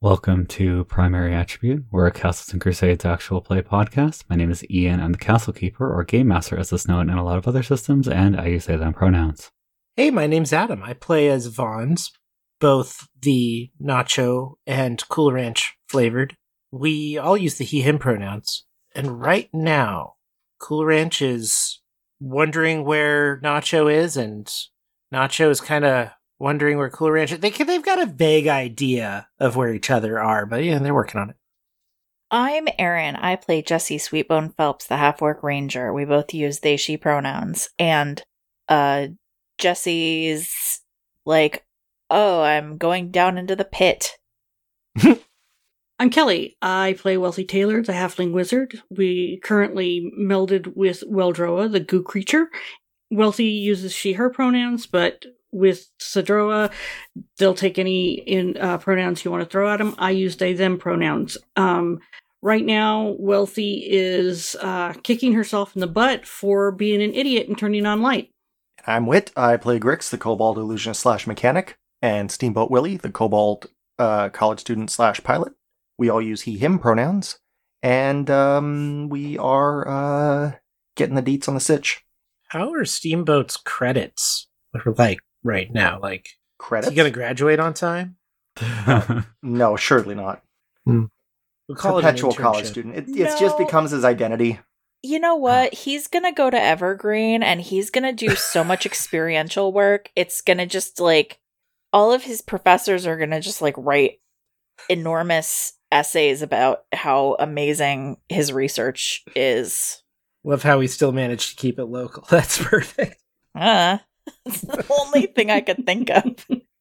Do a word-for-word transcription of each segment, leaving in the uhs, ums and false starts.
Welcome to Primary Attribute. We're a Castles and Crusades actual play podcast. My name is Ian. I'm the Castle Keeper, or Game Master as it's known in a lot of other systems, and I use they them pronouns. Hey, my name's Adam. I play as Vons, both the nacho and Cool Ranch flavored. We all use the he, him pronouns. And right now, Cool Ranch is wondering where Nacho is, and Nacho is kind of wondering where Cool Ranch is. They, they've got a vague idea of where each other are, but yeah, they're working on it. I'm Erin. I play Jesse Sweetbone Phelps, the half-orc ranger. We both use they, she pronouns. And uh, Jesse's like, oh, I'm going down into the pit. I'm Kelly. I play Wealthy Taylor, the halfling wizard. We currently melded with Weldroa, the goo creature. Wealthy uses she, her pronouns, but with Sidroa, they'll take any in uh, pronouns you want to throw at them. I use they, them pronouns. Um, right now, Wealthy is uh, kicking herself in the butt for being an idiot and turning on light. I'm Wit. I play Grix, the Kobold illusionist slash mechanic, and Steamboat Willie, the Kobold uh, college student slash pilot. We all use he, him pronouns, and um, we are uh, getting the deets on the sitch. How are Steamboat's credits like right now? Like, Credits? Is he going to graduate on time? No, surely not. Hmm. We'll call Perpetual it an college internship. student. It No. it's just becomes his identity. You know what? He's going to go to Evergreen and he's going to do so much experiential work. It's going to just like, all of his professors are going to just like write enormous essays about how amazing his research is. Love how we still managed to keep it local. That's perfect. Uh, it's the only thing I could think of.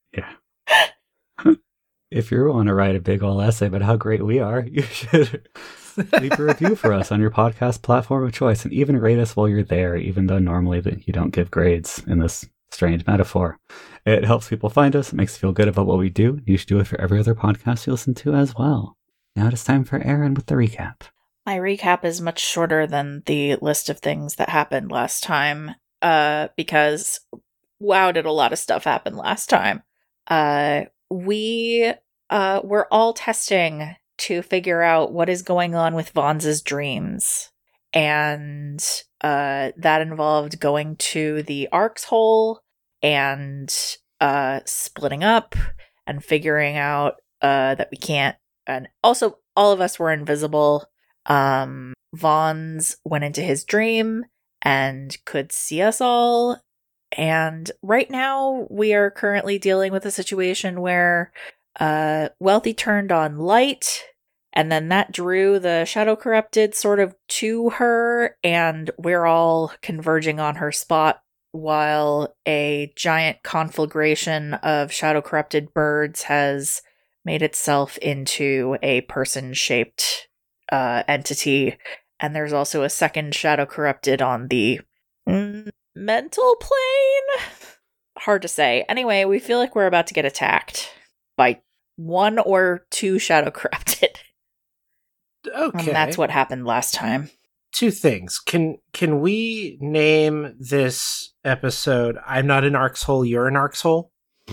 Yeah. If you want to write a big ol' essay about how great we are, you should leave a review for us on your podcast platform of choice, and even rate us while you're there, even though normally that you don't give grades in this strange metaphor. It helps people find us. It makes us feel good about what we do. You should do it for every other podcast you listen to as well. Now it is time for Erin with the recap. My recap is much shorter than the list of things that happened last time, uh, because wow, did a lot of stuff happen last time. Uh, we uh, were all testing to figure out what is going on with Vons's dreams. And uh, that involved going to the Ark's hole and uh, splitting up and figuring out uh, that we can't. And also, all of us were invisible. Um, Vons went into his dream and could see us all. And right now, we are currently dealing with a situation where uh, Wealthy turned on light, and then that drew the Shadow Corrupted sort of to her, and we're all converging on her spot while a giant conflagration of Shadow Corrupted birds has made itself into a person-shaped uh, entity. And there's also a second Shadow Corrupted on the mm, mental plane? Hard to say. Anyway, we feel like we're about to get attacked by one or two Shadow Corrupted. Okay. And that's what happened last time. Two things. Can can we name this episode I'm Not an Ark's Hole, You're an Ark's Hole?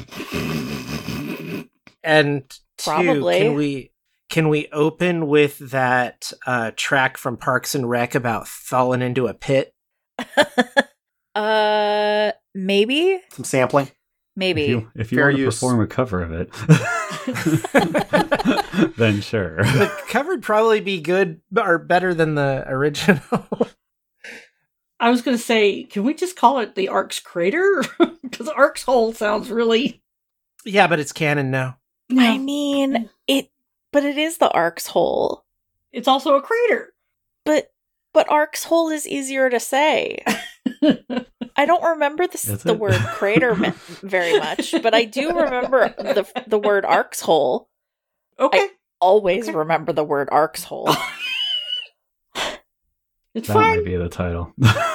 And two, Probably. can we can we open with that uh, track from Parks and Rec about falling into a pit? uh, maybe? Some sampling. Maybe. If you, if you Fair want to use. perform a cover of it, then sure. The cover would probably be good or better than the original. I was going to say, can we just call it the Ark's Crater? Because Ark's Hole sounds really... Yeah, but it's canon now. I mean, it, but it is the Ark's hole. It's also a crater. But, but Ark's hole is easier to say. I don't remember the, Is the it? word crater me- very much, but I do remember the the word Ark's hole. Okay. I always Okay. remember the word Ark's hole. It's That fine. might be the title.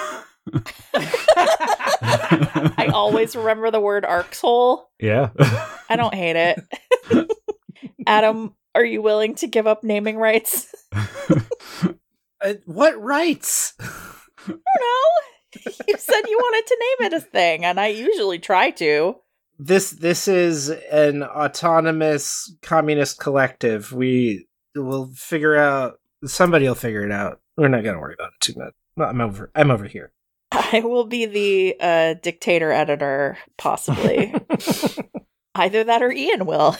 I always remember the word Ark's hole. Yeah. I don't hate it. Adam, are you willing to give up naming rights? Uh, what rights? I don't know. You said you wanted to name it a thing, and I usually try to. this this is an autonomous communist collective. We will figure out. Somebody will figure it out. We're not gonna worry about it too much. I'm over. I'm over here. I will be the uh, dictator editor, possibly. Either that or Ian will.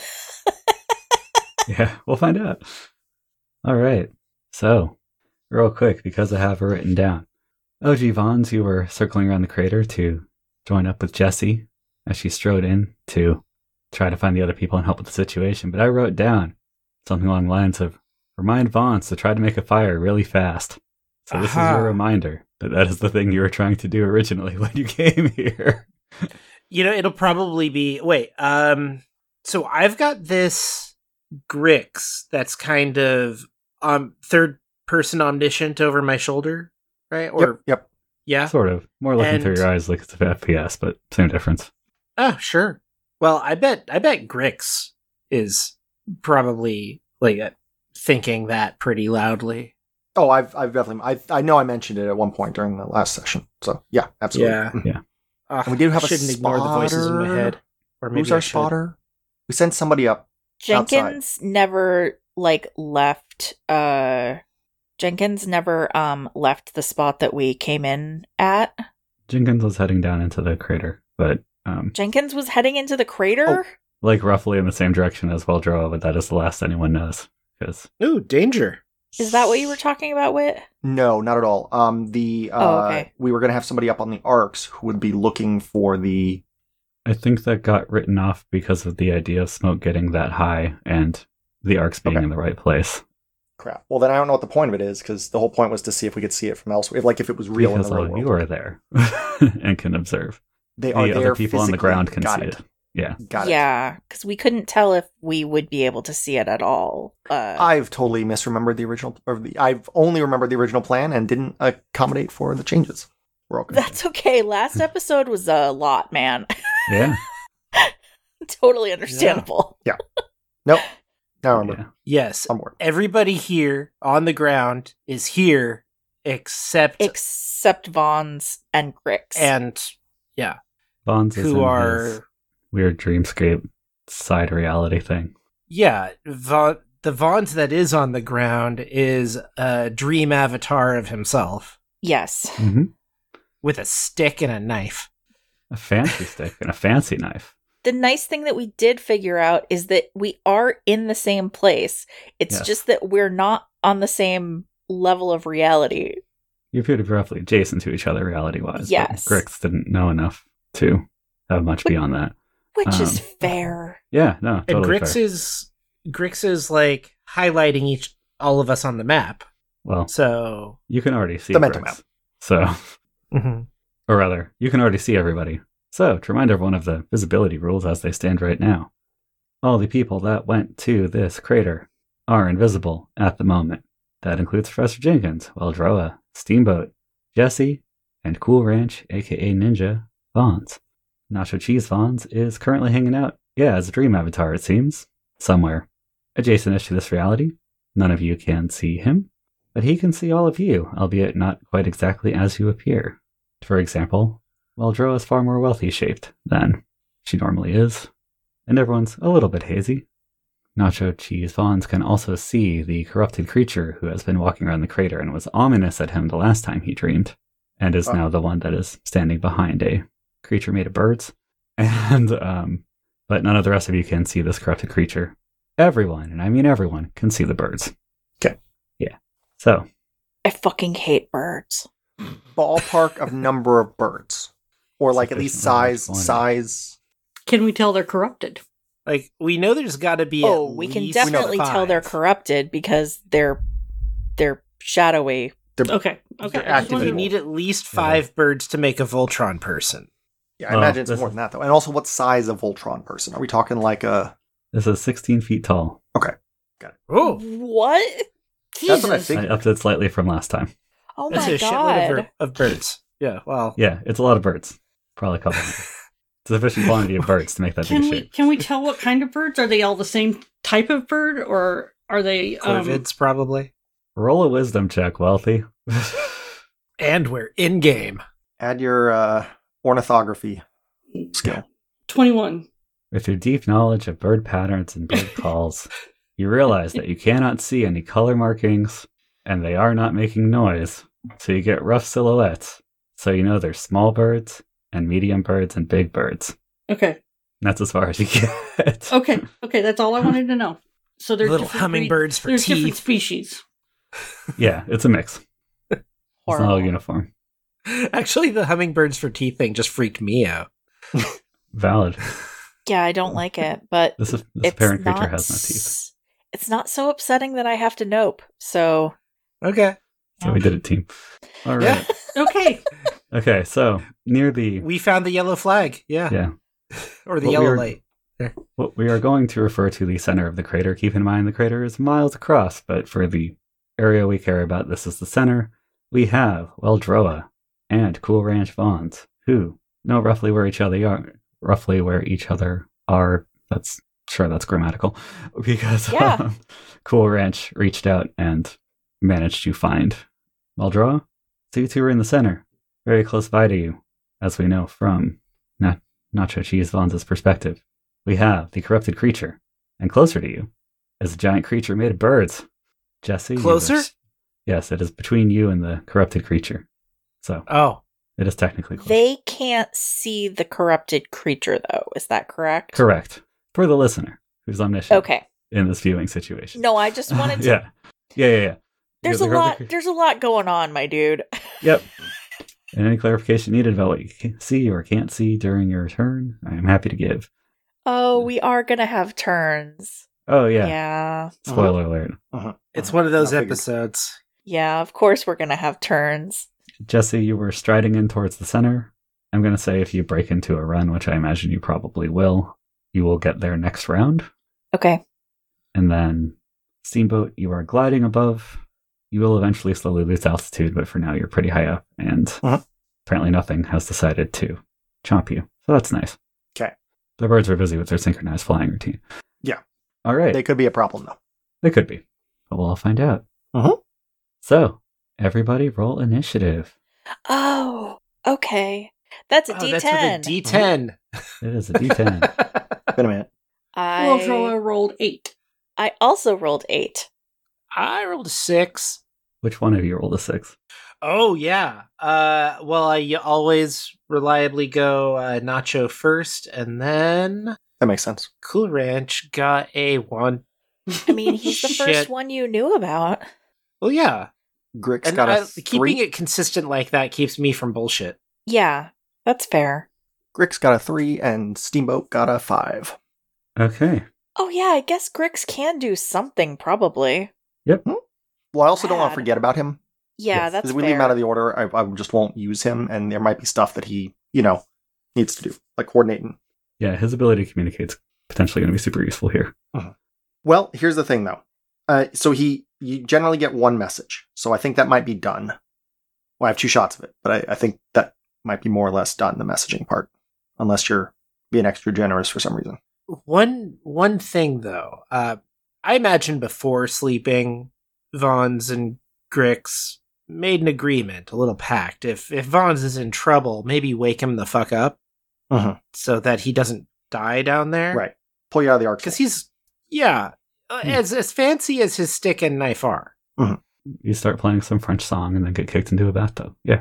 Yeah, we'll find out. All right. So, real quick, because I have it written down. O G Vons, you were circling around the crater to join up with Jessie as she strode in to try to find the other people and help with the situation. But I wrote down something along the lines of, remind Vons to try to make a fire really fast. So this Aha. is your reminder that that is the thing you were trying to do originally when you came here. You know, it'll probably be. Wait. Um. So I've got this Grix that's kind of um third person omniscient over my shoulder, right? Or Yep, yep. yeah. Sort of. More looking And- through your eyes like it's a F P S, but same difference. Oh, sure. Well, I bet I bet Grix is probably like uh, thinking that pretty loudly. Oh, I've I've definitely I I know I mentioned it at one point during the last session. So yeah, absolutely. Yeah. Mhm. Yeah. Uh, And we do have I a shouldn't ignore the voices in my spotter. head. Or maybe Who's our I should. spotter? We sent somebody up. Jenkins never like left uh Jenkins never um left the spot that we came in at. Jenkins was heading down into the crater, but um, Jenkins was heading into the crater? like roughly in the same direction as Weldroa, but that is the last anyone knows. Because Ooh, danger. Is that what you were talking about, Whit? No, not at all. Um, the uh, Oh, okay. we were going to have somebody up on the arcs who would be looking for the. I think that got written off because of the idea of smoke getting that high and the arcs being Okay. in the right place. Crap. Well, then I don't know what the point of it is, because the whole point was to see if we could see it from elsewhere, if, like if it was real because in the real all world. you are there and can observe. They The are there other people on the physically. ground can Got see it. it. Yeah. Got it. Yeah, because we couldn't tell if we would be able to see it at all. Uh, I've totally misremembered the original, or the, I've only remembered the original plan and didn't accommodate for the changes. We're all good. that's okay. Last episode was a lot, man. Yeah. Totally understandable. Nope. Now I remember. Yeah. Yes. On board. Everybody here on the ground is here except Except Vons and Grix. and yeah, Bonds is who in are his weird dreamscape side reality thing. yeah, Va- the Vons that is on the ground is a dream avatar of himself yes. Mm-hmm. with a stick and a knife. A fancy stick and a fancy knife. The nice thing that we did figure out is that we are in the same place. It's Yes. just that we're not on the same level of reality. You appear to be roughly adjacent to each other reality-wise. Yes. But Grix didn't know enough to have much beyond that. Which is Um, fair. Yeah, no, And totally Grix fair. is Grix is like highlighting each all of us on the map. Well, So you can already see The mental Grix. map. So, mhm. or rather, you can already see everybody. So, to remind everyone of the visibility rules as they stand right now, all the people that went to this crater are invisible at the moment. That includes Professor Jenkins, Weldroa, Steamboat, Jesse, and Cool Ranch, aka Ninja, Vons. Nacho Cheese Vons is currently hanging out, yeah, as a dream avatar, it seems, somewhere. Adjacent-ish to this reality. None of you can see him, but he can see all of you, albeit not quite exactly as you appear. For example, Weldroa is far more wealthy shaped than she normally is, and everyone's a little bit hazy. Nacho Cheese Vons can also see the corrupted creature who has been walking around the crater and was ominous at him the last time he dreamed, and is Oh. now the one that is standing behind a creature made of birds. And, um, but none of the rest of you can see this corrupted creature. Everyone, and I mean everyone, can see the birds. Okay. Yeah. So, I fucking hate birds. Ballpark of number of birds, or like at least Sufficiently size. large Size. Can we tell they're corrupted? Like we know there's got to be. Oh, at we can least definitely five. tell they're corrupted because they're they're shadowy. Okay. Okay. They're I just active We wanted- and need at least five birds to make a Voltron person. Yeah, I Well, imagine it's this more is- than that though. And also, what size of Voltron person are we talking? Like a this is sixteen feet tall. Oh, What? That's what I Jesus. think. I upped it slightly from last time. Oh that's my a shitload god. of, bir- of birds. Yeah, well, Yeah, it's a lot of birds. Probably a couple hundred. It's a sufficient quantity of birds to make that Can big we shape. can we tell what kind of birds? Are they all the same type of bird, or are they? Um, corvids probably. Roll a wisdom check, Wealthy. And we're in game. add your uh, ornithography skill. twenty-one. With your deep knowledge of bird patterns and bird calls, you realize that you cannot see any color markings, and they are not making noise, so you get rough silhouettes. So you know there's small birds, and medium birds, and big birds. Okay. And that's as far as you get. Okay. Okay, that's all I wanted to know. So there's Little different hummingbirds breed- for there's teeth. different species. Yeah, it's a mix. It's not all Horrible. uniform. Actually, the hummingbirds for teeth thing just freaked me out. Valid. Yeah, I don't like it, but This, this it's apparent creature not has no teeth. s- It's not so upsetting that I have to nope. So Okay. So we did it, team. All right. Yeah. Okay. Okay, so near the We found the yellow flag. Yeah. yeah, Or the What yellow we are- light. what we are going to refer to the center of the crater. Keep in mind the crater is miles across, but for the area we care about, this is the center. We have Weldroa and Cool Ranch Vons, who know roughly where each other are. Roughly where each other are. That's sure that's grammatical, because Yeah. um, Cool Ranch reached out and managed to find Weldroa. So you two are in the center, very close by to you, as we know from Na- Nacho Cheese Vons' perspective. We have the corrupted creature, and closer to you is a giant creature made of birds. Jesse, you Closer? were- Yes, it is between you and the corrupted creature. So Oh. it is technically close. they can't see the corrupted creature, though. Is that correct? Correct. For the listener who's omniscient Okay. in this viewing situation. No, I just wanted to. yeah. Yeah, yeah, yeah. There's You a got the lot. corrupted There's a lot going on, my dude. cre- Yep. And any clarification needed about what you can see or can't see during your turn, I am happy to give. Oh, we are gonna have turns. Oh, yeah. Yeah. Spoiler alert. Uh-huh. It's one of those I figured. episodes. Yeah. Of course, we're gonna have turns. Jesse, you were striding in towards the center. I'm going to say if you break into a run, which I imagine you probably will, you will get there next round. Okay. And then Steamboat, you are gliding above. You will eventually slowly lose altitude, but for now you're pretty high up, and Uh-huh. apparently nothing has decided to chomp you. So that's nice. 'Kay. The birds are busy with their synchronized flying routine. Yeah. All right. They They, could be a problem, though. could be, but we'll all find out. Uh-huh. So, everybody roll initiative. Oh. Okay. That's a Oh, D that's ten. with a D ten. It is a D ten. Wait a minute. I Weldroa rolled eight. I also rolled eight. I rolled a six. Which one of you rolled a six? Oh, yeah. Uh, well, I y- always reliably go uh, Nacho first, and then That makes sense. Cool Ranch got a one. I mean, he's the Shit. first one you knew about. Well, yeah. Grix And got a I, three. keeping it consistent like that keeps me from bullshit. Yeah, that's fair. Grix got a three, and Steamboat got a five. Okay. Oh yeah, I guess Grix can do something probably. Well, I also don't want to Rad. forget about him. Yeah, Yes, that's Because we fair. leave him out of the order, I, I just won't use him, and there might be stuff that he, you know, needs to do, like coordinating. Yeah, his ability to communicate is potentially going to be super useful here. Well, here's the thing, though. Uh, so he, you generally get one message, so I think that might be done. Well, I have two shots of it, but I, I think that might be more or less done, the messaging part, unless you're being extra generous for some reason. One one thing though, uh, I imagine before sleeping, Vons and Grix made an agreement, a little pact. If if Vons is in trouble, maybe wake him the fuck up Mhm. so that he doesn't die down there. Right. Pull you out of the arc. Because he's yeah, uh, Hmm. as as fancy as his stick and knife are. You start playing some French song and then get kicked into a bathtub. Yeah.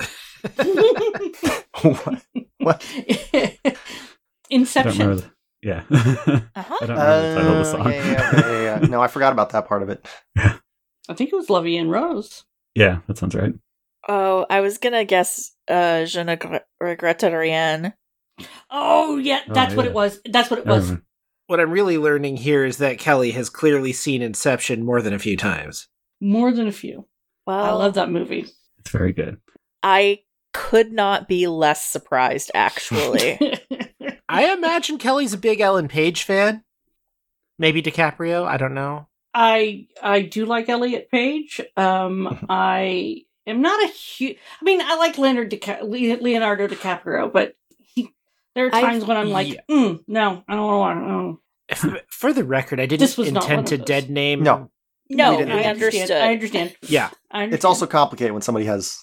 what? What? I don't Inception. remember. The, yeah. Uh-huh. I don't remember the title of the Uh, song. yeah, yeah, yeah, yeah, yeah. No, I forgot about that part of it. I think it was Lovey and Rose. Yeah, that sounds right. Oh, I was gonna guess uh Je ne gr- regrette rien. Oh yeah, Oh, that's what yeah. it was. That's what it I was. remember. What I'm really learning here is that Kelly has clearly seen Inception more than a few times. More than a few. Well, I love that movie. It's very good. I could not be less surprised, actually. I imagine Kelly's a big Ellen Page fan. Maybe DiCaprio. I don't know. I I do like Elliot Page. Um, I am not a huge. I mean, I like Leonardo, Dica- Le- Leonardo DiCaprio, but he, there are I- times when I'm like, Yeah. mm, no, I don't want to. F- For the record, I didn't This was not one intend of to those. dead name. No. No, We I didn't- I understood. understand. I understand. Yeah. I understand. It's also complicated when somebody has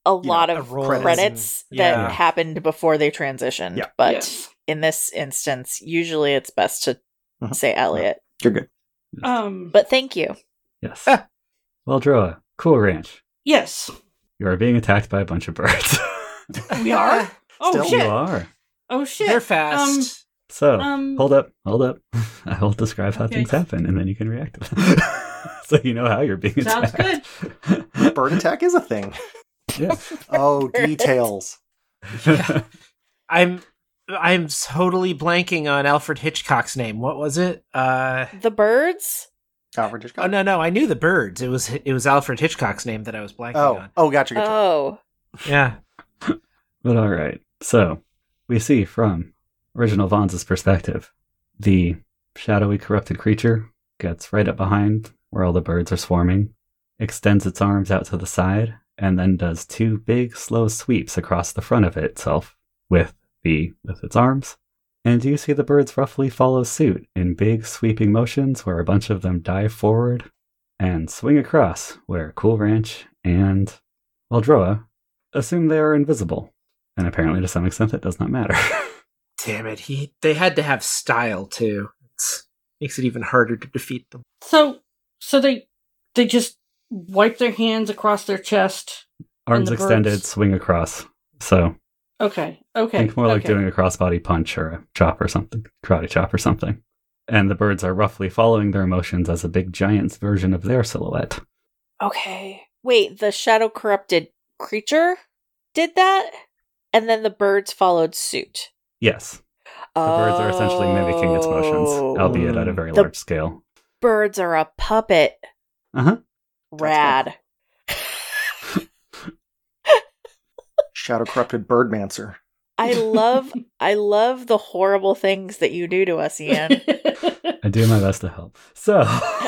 a know, lot of rolls credits and- that yeah. happened before they transitioned. Yeah. But Yes. in this instance, usually it's best to Mhm. say Elliot. You're good. Um, But thank you. Yes. Ah. Well, Droa, Cool Ranch. yes, You are being attacked by a bunch of birds. we are. Oh Still? You shit! are. Oh shit! They're fast. So, Um, hold up, hold up. I will describe how Okay. things happen, and then you can react to them. So you know how you're being Sounds attacked. Bird attack is a thing. Yeah. Oh, details. I'm I'm totally blanking on Alfred Hitchcock's name. What was it? Uh The birds? Alfred Hitchcock. Oh no, no, I knew the birds. It was it was Alfred Hitchcock's name that I was blanking Oh, on. oh, gotcha, gotcha. Oh. Yeah. But all right. So we see from original Vaughn's perspective, the shadowy corrupted creature gets right up behind where all the birds are swarming, extends its arms out to the side, and then does two big, slow sweeps across the front of itself with the with its arms. And you see the birds roughly follow suit in big sweeping motions where a bunch of them dive forward and swing across where Cool Ranch and Waldroa assume they are invisible. And apparently to some extent that does not matter. Damn it. He they had to have style too. It makes it even harder to defeat them. So, so they they just wipe their hands across their chest. Arms the extended, birds- swing across. So Okay, okay. think more like okay. doing a crossbody punch or a chop or something, karate chop or something. And the birds are roughly following their motions as a big giant's version of their silhouette. Okay. Wait, the shadow corrupted creature did that? And then the birds followed suit. Yes, the birds are essentially mimicking its motions, albeit at a very The- large scale. Birds are a puppet. Uh huh. Rad. Shadow corrupted Birdmancer. I love I love the horrible things that you do to us, Ian. I do my best to help. So,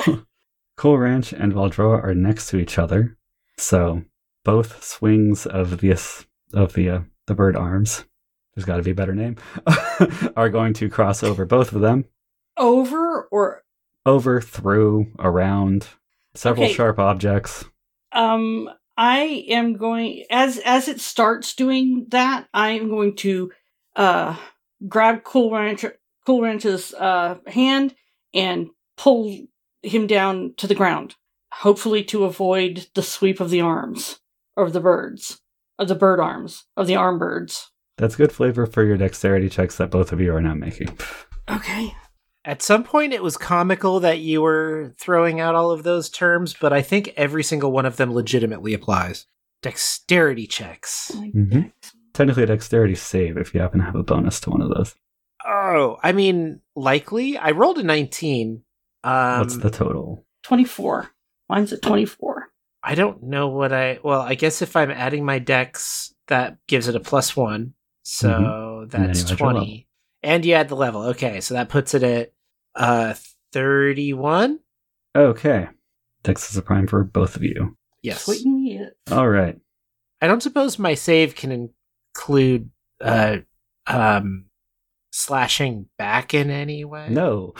Cool Ranch and Waldroa are next to each other. So, both swings of this of the uh, the bird arms, there's got to be a better name, are going to cross over both of them, Over or over, through, around several Okay. sharp objects. um, I am going as as it starts doing that. I am going to uh grab Cool Ranch Cool Ranch's uh hand and pull him down to the ground, hopefully to avoid the sweep of the arms of the birds, of the bird arms, of the arm birds. That's good flavor for your dexterity checks that both of you are now making. Okay. At some point, it was comical that you were throwing out all of those terms, but I think every single one of them legitimately applies. Dexterity checks. Mhm. Technically a dexterity save if you happen to have a bonus to one of those. Oh, I mean, likely. I rolled a nineteen. Um, What's the total? twenty-four. Mine's at twenty-four. I don't know what I. Well, I guess if I'm adding my dex, that gives it a plus one. So Mhm. And then that's you add your twenty. And you add the level. Okay, so that puts it at uh, thirty-one? Okay. Dex is a prime for both of you. Yes. Sweeten me it. All right. I don't suppose my save can include uh, um, slashing back in any way? No.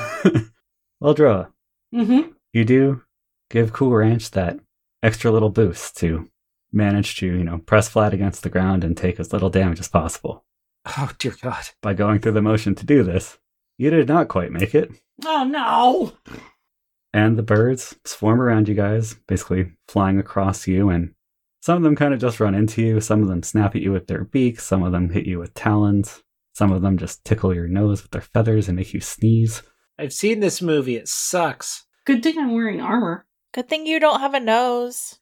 Well, Droa, Mm-hmm. you do give Cool Ranch that extra little boost to manage to, you know, press flat against the ground and take as little damage as possible. Oh, dear God. By going through the motion to do this, you did not quite make it, Oh no! and the birds swarm around you guys, basically flying across you, and some of them kind of just run into you, some of them snap at you with their beaks, some of them hit you with talons, some of them just tickle your nose with their feathers and make you sneeze. I've seen this movie. It sucks. Good thing I'm wearing armor. Good thing you don't have a nose.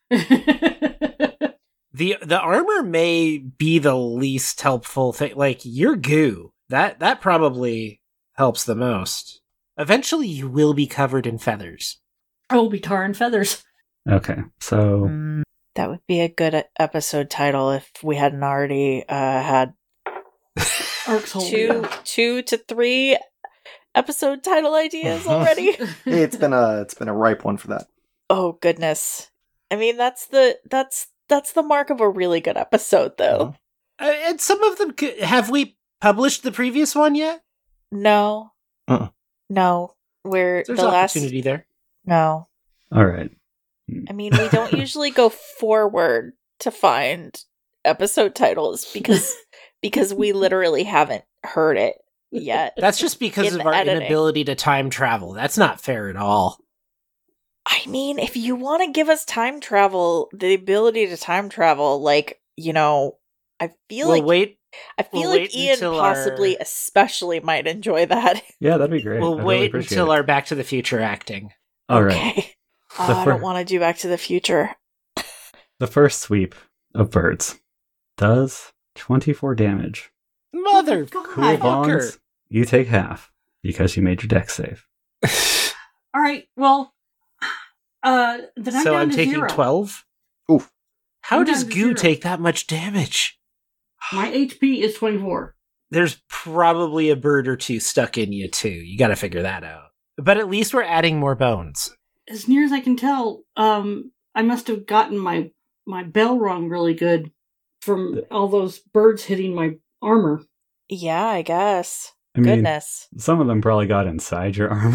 The the armor may be the least helpful thing. Like, your goo. That that probably helps the most. Eventually, you will be covered in feathers. I will be tar and feathers. Okay, so Mm, that would be a good e- episode title if we hadn't already uh, had Arcs hold. two, two to three episode title ideas already. It's been a it's been a ripe one for that. Oh goodness! I mean, that's the that's that's the mark of a really good episode, though. Uh, and some of them... could, have we published the previous one yet? No, Uh-uh. no, we're There's the last. opportunity there. No, all right. I mean we don't usually go forward to find episode titles because because we literally haven't heard it yet. That's just because In of our editing. inability to time travel. That's not fair at all. I mean, if you want to give us time travel, the ability to time travel, like, you know, I feel We'll like wait. I feel we'll like wait Ian until possibly our- especially might enjoy that. Yeah, that'd be great. We'll I'd really wait appreciate until it. our Back to the Future acting. All right. Okay. Oh, The I fir- don't want to do Back to the Future. The first sweep of birds does twenty-four damage. Mother God. Cool fucker. Bonds, you take half because you made your deck save. All right. Well, uh, then I'm So down I'm to taking zero. twelve? Oof. How I'm does down to goo zero. take that much damage? My H P is twenty-four. There's probably a bird or two stuck in you, too. You gotta figure that out. But at least we're adding more bones. As near as I can tell, um, I must have gotten my my bell rung really good from all those birds hitting my armor. Yeah, I guess. I mean, Goodness. some of them probably got inside your armor.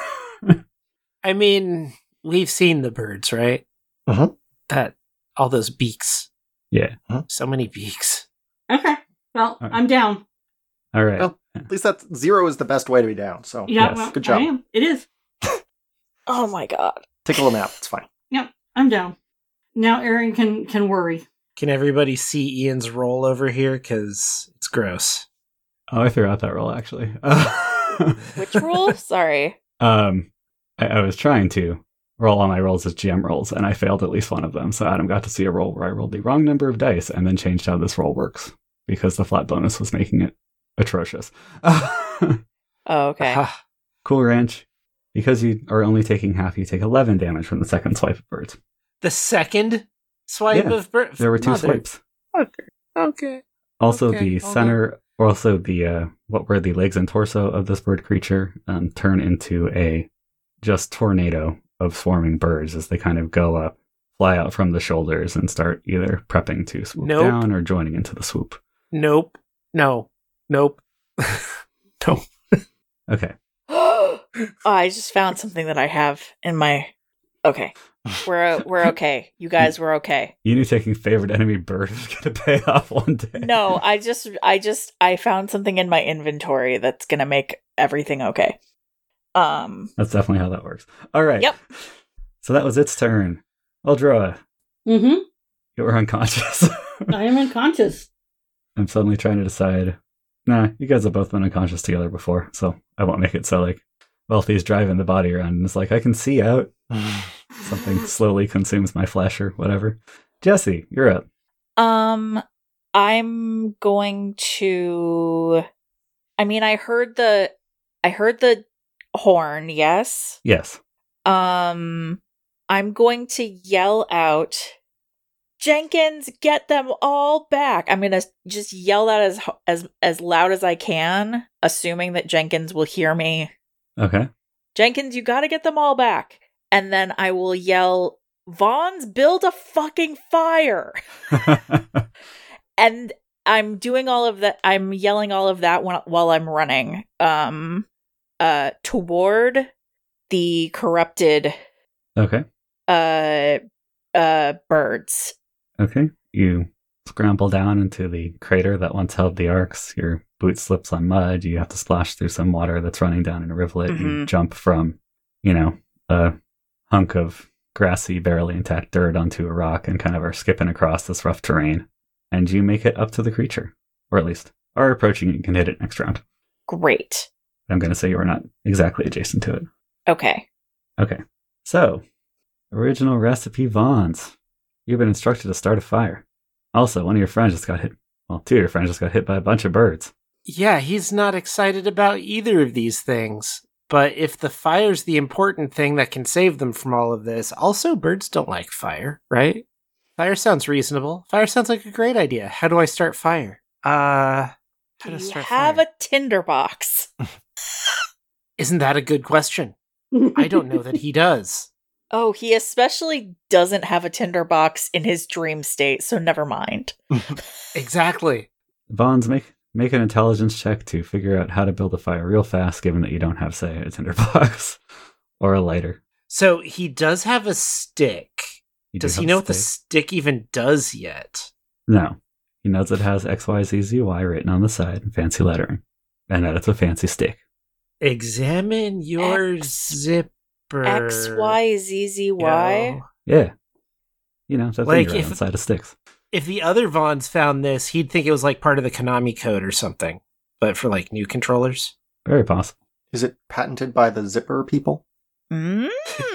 I mean, we've seen the birds, right? Uh-huh. That, all those beaks. Yeah. So many beaks. Okay. Well, All right. I'm down. All right. Well, At least that zero is the best way to be down. So Yeah, Yes. well, Good job. I am. It is. Oh my god. take a little nap. It's fine. Yep, I'm down. Now Aaron can can worry. Can everybody see Ian's roll over here? Because it's gross. Oh, I threw out that roll actually. Which rule? Sorry. Um, I, I was trying to roll all my rolls as G M rolls, and I failed at least one of them. So Adam got to see a roll where I rolled the wrong number of dice and then changed how this roll works because the flat bonus was making it atrocious. Oh, okay. Ah, Cool Ranch, because you are only taking half, you take eleven damage from the second swipe of birds. the second swipe Yeah, of bird. There were two Mother- swipes. Okay. Okay. Also, Okay, the hold center, also the uh, what were the legs and torso of this bird creature um, turn into a just tornado of swarming birds as they kind of go up, fly out from the shoulders, and start either prepping to swoop Nope. down or joining into the swoop. Nope. No. Nope. no. oh, Okay. I just found something that I have in my. Okay, we're we're okay. You guys, we're okay. You knew taking favorite enemy bird was going to pay off one day. No, I just I just I found something in my inventory that's gonna make everything okay. Um. That's definitely how that works. All right. Yep. So that was its turn. Eldroa, Mm-hmm. you were unconscious. I am unconscious. I'm suddenly trying to decide. Nah, you guys have both been unconscious together before, so I won't make it so like Wealthy's driving the body around and it's like, I can see out. Something slowly consumes my flesh or whatever. Jesse, you're up. Um. I'm going to. I mean, I heard the. I heard the horn. Yes. Yes. Um. I'm going to yell out, Jenkins, get them all back. I'm gonna just yell that as as as loud as I can, assuming that Jenkins will hear me. Okay. Jenkins, you gotta get them all back. And then I will yell, Vaughn's, build a fucking fire. And I'm doing all of that. I'm yelling all of that while, while I'm running, um, uh, toward the corrupted, Okay. uh, uh, birds. Okay. You scramble down into the crater that once held the arcs. Your boot slips on mud. You have to splash through some water that's running down in a rivulet. You Mhm. jump from, you know, a hunk of grassy, barely intact dirt onto a rock and kind of are skipping across this rough terrain. And you make it up to the creature. Or at least are approaching it and can hit it next round. Great. I'm going to say you are not exactly adjacent to it. Okay. Okay. So, original recipe Vaughn's. You've been instructed to start a fire. Also, one of your friends just got hit. Well, two of your friends just got hit by a bunch of birds. Yeah, he's not excited about either of these things. But if the fire's the important thing that can save them from all of this, also birds don't like fire, right? Fire sounds reasonable. Fire sounds like a great idea. How do I start fire? Uh, how Do to you start have fire? a tinderbox? Isn't that a good question? I don't know that he does. Oh, he especially doesn't have a tinderbox in his dream state, so never mind. Exactly. Vaughn's, make make an intelligence check to figure out how to build a fire real fast, given that you don't have, say, a tinderbox or a lighter. So he does have a stick. You do Does he have know a what the stick. stick even does yet? No. He knows it has X Y Z Z Y written on the side in fancy lettering. And that it's a fancy stick. Examine your X- zipper. X Y Z Z Y. Yo. Yeah. You know, that Like, thing around if- inside of sticks. If the other Vons found this, he'd think it was like part of the Konami code or something, but for like new controllers. Very possible. Is it patented by the Zipper people? Mm.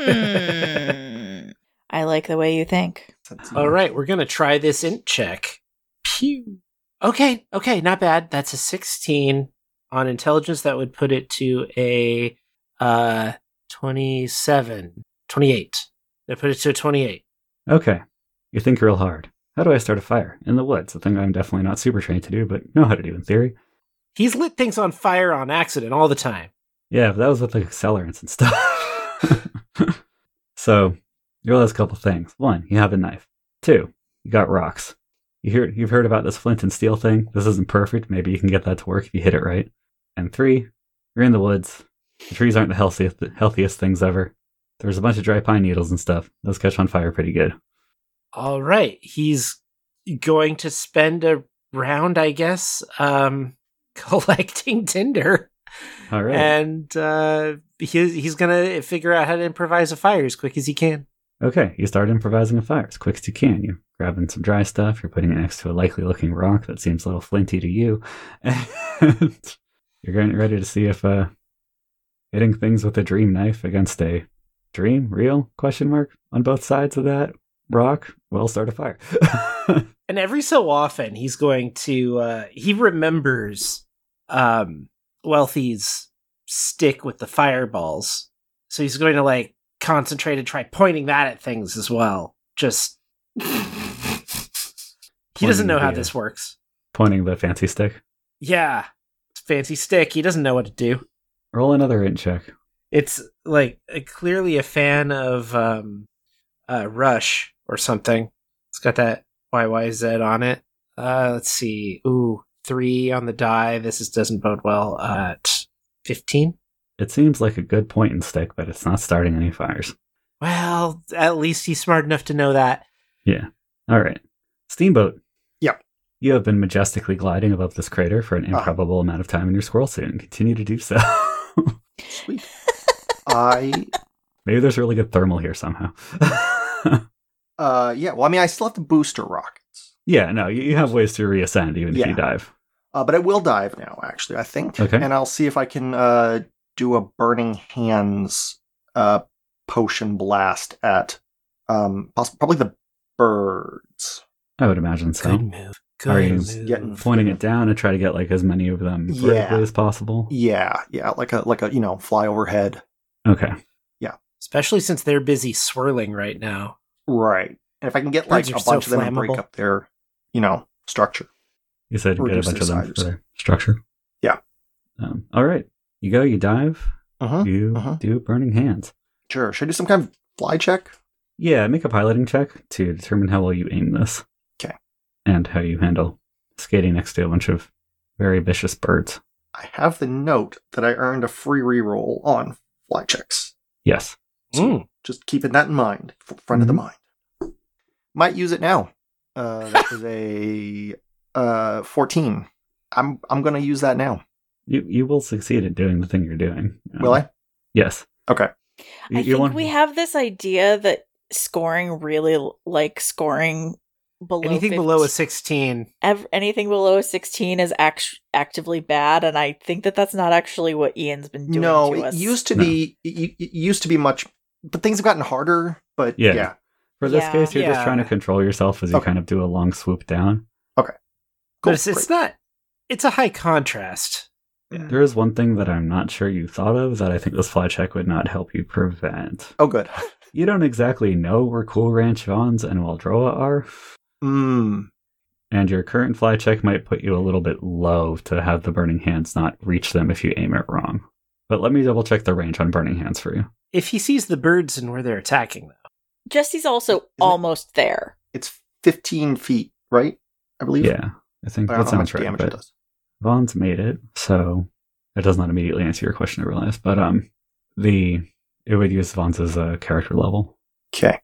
I like the way you think. Since- All right, we're gonna try this int check. Pew. Okay, okay, not bad. That's a sixteen on intelligence. That would put it to a uh twenty-seven, twenty-eight. That put it to a twenty-eight. Okay. You think real hard. How do I start a fire? In the woods. A thing I'm definitely not super trained to do, but know how to do in theory. He's lit things on fire on accident all the time. Yeah, but that was with like accelerants and stuff. So, you realize a couple things. One, you have a knife. Two, you got rocks. You hear, you've heard about this flint and steel thing. This isn't perfect. Maybe you can get that to work if you hit it right. And three, you're in the woods. The trees aren't the healthiest, the healthiest things ever. There's a bunch of dry pine needles and stuff. Those catch on fire pretty good. All right, he's going to spend a round, I guess, um, collecting tinder, All right. and uh, he, he's gonna figure out how to improvise a fire as quick as he can. Okay, you start improvising a fire as quick as you can. You're grabbing some dry stuff, you're putting it next to a likely looking rock that seems a little flinty to you, and you're getting ready to see if uh, hitting things with a dream knife against a dream, real, question mark, on both sides of that rock will start a fire. And every so often, he's going to, uh, he remembers um, Wealthy's stick with the fireballs. So he's going to, like, concentrate and try pointing that at things as well. Just. He doesn't know how the, this works. Pointing the fancy stick. Yeah. Fancy stick. He doesn't know what to do. Roll another int check. It's, like, a, clearly a fan of um, uh, Rush or something. It's got that Y Y Z on it. Uh, let's see. Ooh, three on the die. This is, doesn't bode well. Uh, fifteen? It seems like a good point and stick, but it's not starting any fires. Well, at least he's smart enough to know that. Yeah. All right. Steamboat. Yep. You have been majestically gliding above this crater for an Ah. improbable amount of time in your squirrel suit and continue to do so. Sweet. I Maybe there's really good thermal here somehow. uh yeah, well I mean I still have the booster rockets. Yeah, no, you you have ways to reascend even if Yeah. you dive. Uh, but I will dive now, actually, I think. Okay. And I'll see if I can uh do a burning hands uh potion blast at um poss- probably the birds. I would imagine so. Good move. Are Good you move. getting- Pointing it down to try to get like as many of them vertically Yeah. as possible. Yeah, yeah, like a like a you know, fly overhead. Okay. Especially since they're busy swirling right now. Right. And if I can get like Birds a are so bunch of them and break flammable. up their, you know, structure. You said get a Reduce bunch their of them size. for their structure. Yeah. Um, all right. You go, you dive, Uh-huh. you uh-huh. do burning hands. Sure. Should I do some kind of fly check? Yeah, make a piloting check to determine how well you aim this. 'Kay. And how you handle skating next to a bunch of very vicious birds. I have the note that I earned a free reroll on fly checks. Yes. Mm. Just keeping that in mind, f- front of the Mhm. mind. Might use it now. Uh, that was a uh, fourteen. I'm I'm gonna use that now. You you will succeed at doing the thing you're doing. Um, Will I? Yes. Okay. You- I you think want- we have this idea that scoring really like scoring below Anything below a fifteen sixteen. ev- anything below a sixteen is act- actively bad, and I think that that's not actually what Ian's been doing No, to it us. used to No. be. It, it used to be much, but things have gotten harder. But Yeah. yeah, For this Yeah. case, you're just Yeah. trying to control yourself as you Okay. kind of do a long swoop down. cool. But it's, it's great. not. It's a high contrast. There is one thing that I'm not sure you thought of that I think this fly check would not help you prevent. Oh, good. You don't exactly know where Cool Ranch Vons and Waldroa are, Mm. and your current fly check might put you a little bit low to have the burning hands not reach them if you aim it wrong. But let me double check the range on burning hands for you. If he sees the birds and where they're attacking, though. Jesse's also it- almost there. It's fifteen feet, right? I believe. Yeah, I think But I don't that know how sounds much right. damage it But does. Vaughn's made it, so that does not immediately answer your question, I realize. But um, the it would use Vaughn's as a character level. Okay.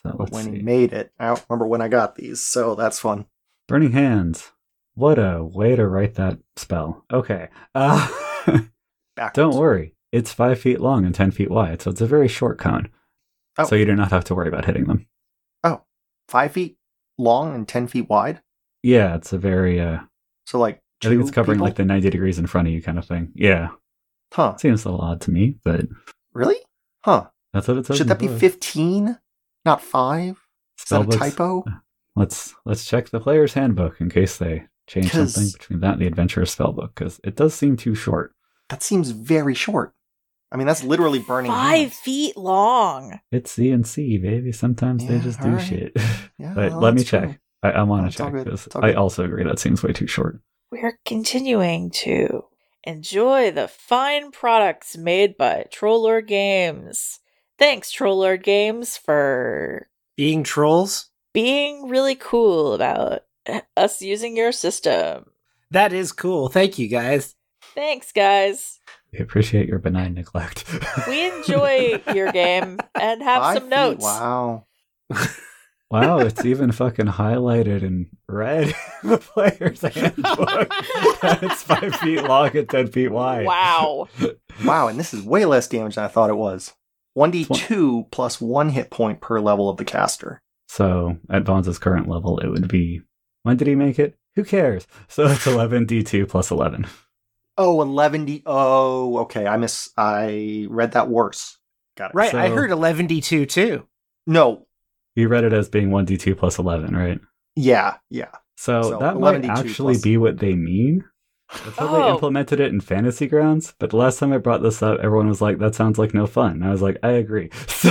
So But let's when see. he made it, I don't remember when I got these, so that's fun. Burning Hands. What a way to write that spell. Okay. Uh, Backwards. don't worry. It's five feet long and ten feet wide, so it's a very short cone. Oh. So you do not have to worry about hitting them. Oh, five feet long and ten feet wide? Yeah, it's a very, uh, So, like, I think two it's covering people? like the ninety degrees in front of you kind of thing. Yeah. Huh. Seems a little odd to me, but Really? Huh. that's what it says. Should in that the be book. fifteen? Not five? Is that a Spellbooks- typo? Let's let's check the player's handbook in case they change 'Cause- something between that and the adventurer's spellbook, because it does seem too short. That seems very short. I mean, that's literally burning Five hands. feet long. It's C and C, baby. Sometimes they Yeah, just do alright. shit. Yeah, But well, let me that's true. check. I, I want No, to it's all check good. because It's all I good. also agree that seems way too short. We're continuing to enjoy the fine products made by Trollord Games. Thanks, Trollord Games, for Being trolls? being really cool about us using your system. That is cool. Thank you, guys. Thanks, guys. We appreciate your benign neglect. We enjoy your game and have Five some feet? notes. Wow. Wow, it's even fucking highlighted in red in the player's handbook. It's five feet long and ten feet wide. Wow. Wow, and this is way less damage than I thought it was. one d two plus one hit point per level of the caster. So at Vaughn's current level, it would be. When did he make it? Who cares? So it's eleven d two plus eleven. Oh, eleven d. Oh, okay. I miss. I read that worse. Got it. Right, I So- heard eleven d two too. No. You read it as being one d two plus eleven, right? Yeah. Yeah. So, So that might eleven d two actually plus- be what they mean. That's how they Oh. implemented it in Fantasy Grounds. But the last time I brought this up, everyone was like, that sounds like no fun. And I was like, I agree. So,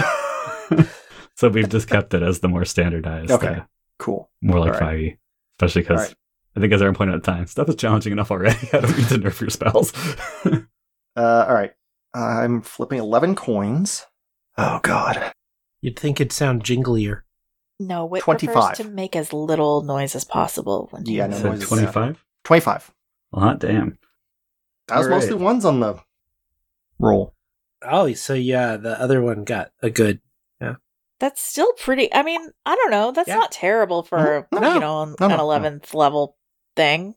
so we've just kept it as the more standardized, Okay. uh, Cool. more like All right. five e. Especially because All right. I think, as Aaron pointed out at the time, stuff is challenging enough already. I don't need to nerf your spells. Uh, all right. I'm flipping eleven coins. Oh, God. You'd think it'd sound jinglier. No, Whit twenty-five. prefers to make as little noise as possible when he Yeah, You no said noises. twenty-five? twenty-five. Well, hot damn. That was All right. mostly ones on the roll. Oh, so yeah, the other one got a good. That's still pretty. I mean, I don't know. That's Yeah. not terrible for Mhm. No. you know an No, no, no. eleventh level thing.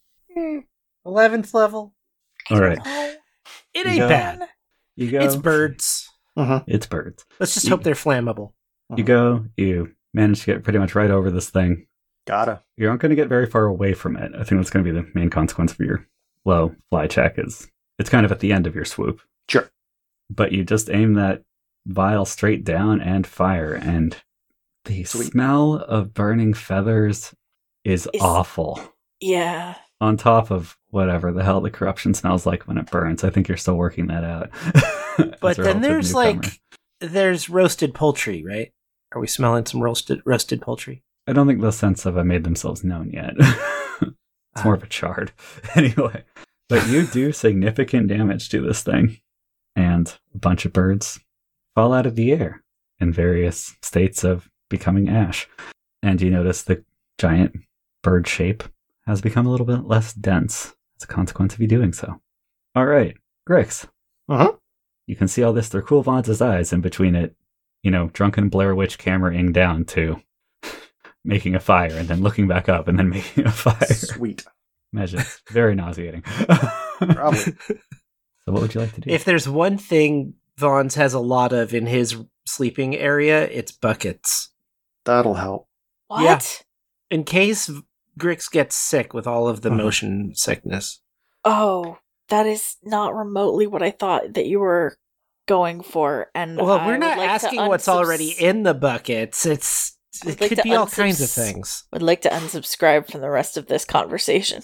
eleventh level. All right. Oh, It You ain't go. bad. You go. It's birds. Mm-hmm. It's birds. Let's just You- hope they're flammable. You go, you manage to get pretty much right over this thing. Gotta. You aren't going to get very far away from it. I think that's going to be the main consequence of your low fly check is it's kind of at the end of your swoop. Sure. But you just aim that vial straight down and fire, and the Sweet. smell of burning feathers is Is- awful. yeah. On top of whatever the hell the corruption smells like when it burns. I think you're still working that out. As But a then relative there's newcomer. like there's roasted poultry, right? Are we smelling some roasted roasted poultry? I don't think the sense have made themselves known yet. It's more of a chard. Anyway, but you do significant damage to this thing, and a bunch of birds fall out of the air in various states of becoming ash. And you notice the giant bird shape has become a little bit less dense as a consequence of you doing so. All right, Grix. Uh-huh. You can see all this through Cool Vaughn's eyes, and between it, you know, drunken Blair Witch cameraing down to making a fire, and then looking back up, and then making a fire. Sweet. Imagine, it's very nauseating. Probably. So what would you like to do? If there's one thing Vaughn's has a lot of in his sleeping area, it's buckets. That'll help. What? Yeah. In case Grix gets sick with all of the Mhm. motion sickness. Oh, that is not remotely what I thought that you were going for. And Well, I we're would not like to asking what's unsubs- already in the buckets. It's I would it like could to be all unsubs- kinds of things. Would like to unsubscribe from the rest of this conversation.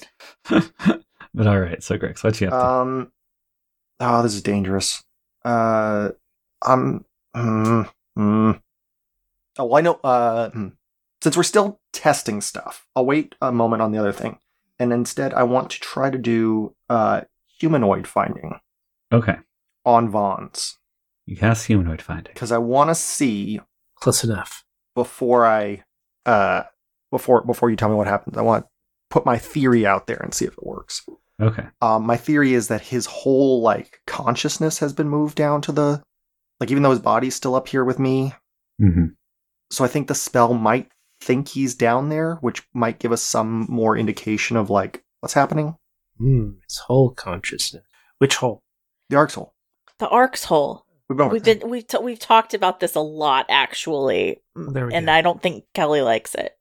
But all right, so Grix, what you up to? Um. Oh, this is dangerous. Uh, I'm. Mm, mm. Oh, I know. Uh, hmm. Since we're still testing stuff, I'll wait a moment on the other thing, and instead, I want to try to do uh humanoid finding Okay, on Vaughn's you cast humanoid finding. because I want to see Close enough. before I uh before before you tell me what happens. I want to put my theory out there and see if it works. Okay, Um, my theory is that his whole like consciousness has been moved down to the like even though his body's still up here with me, mm-hmm. So I think the spell might think he's down there, which might give us some more indication of like what's happening. Hmm. His whole consciousness. Which hole? The Ark's hole. The Ark's hole. We've been over We've this. been we've t- we've talked about this a lot, actually, There we and go. I don't think Kelly likes it.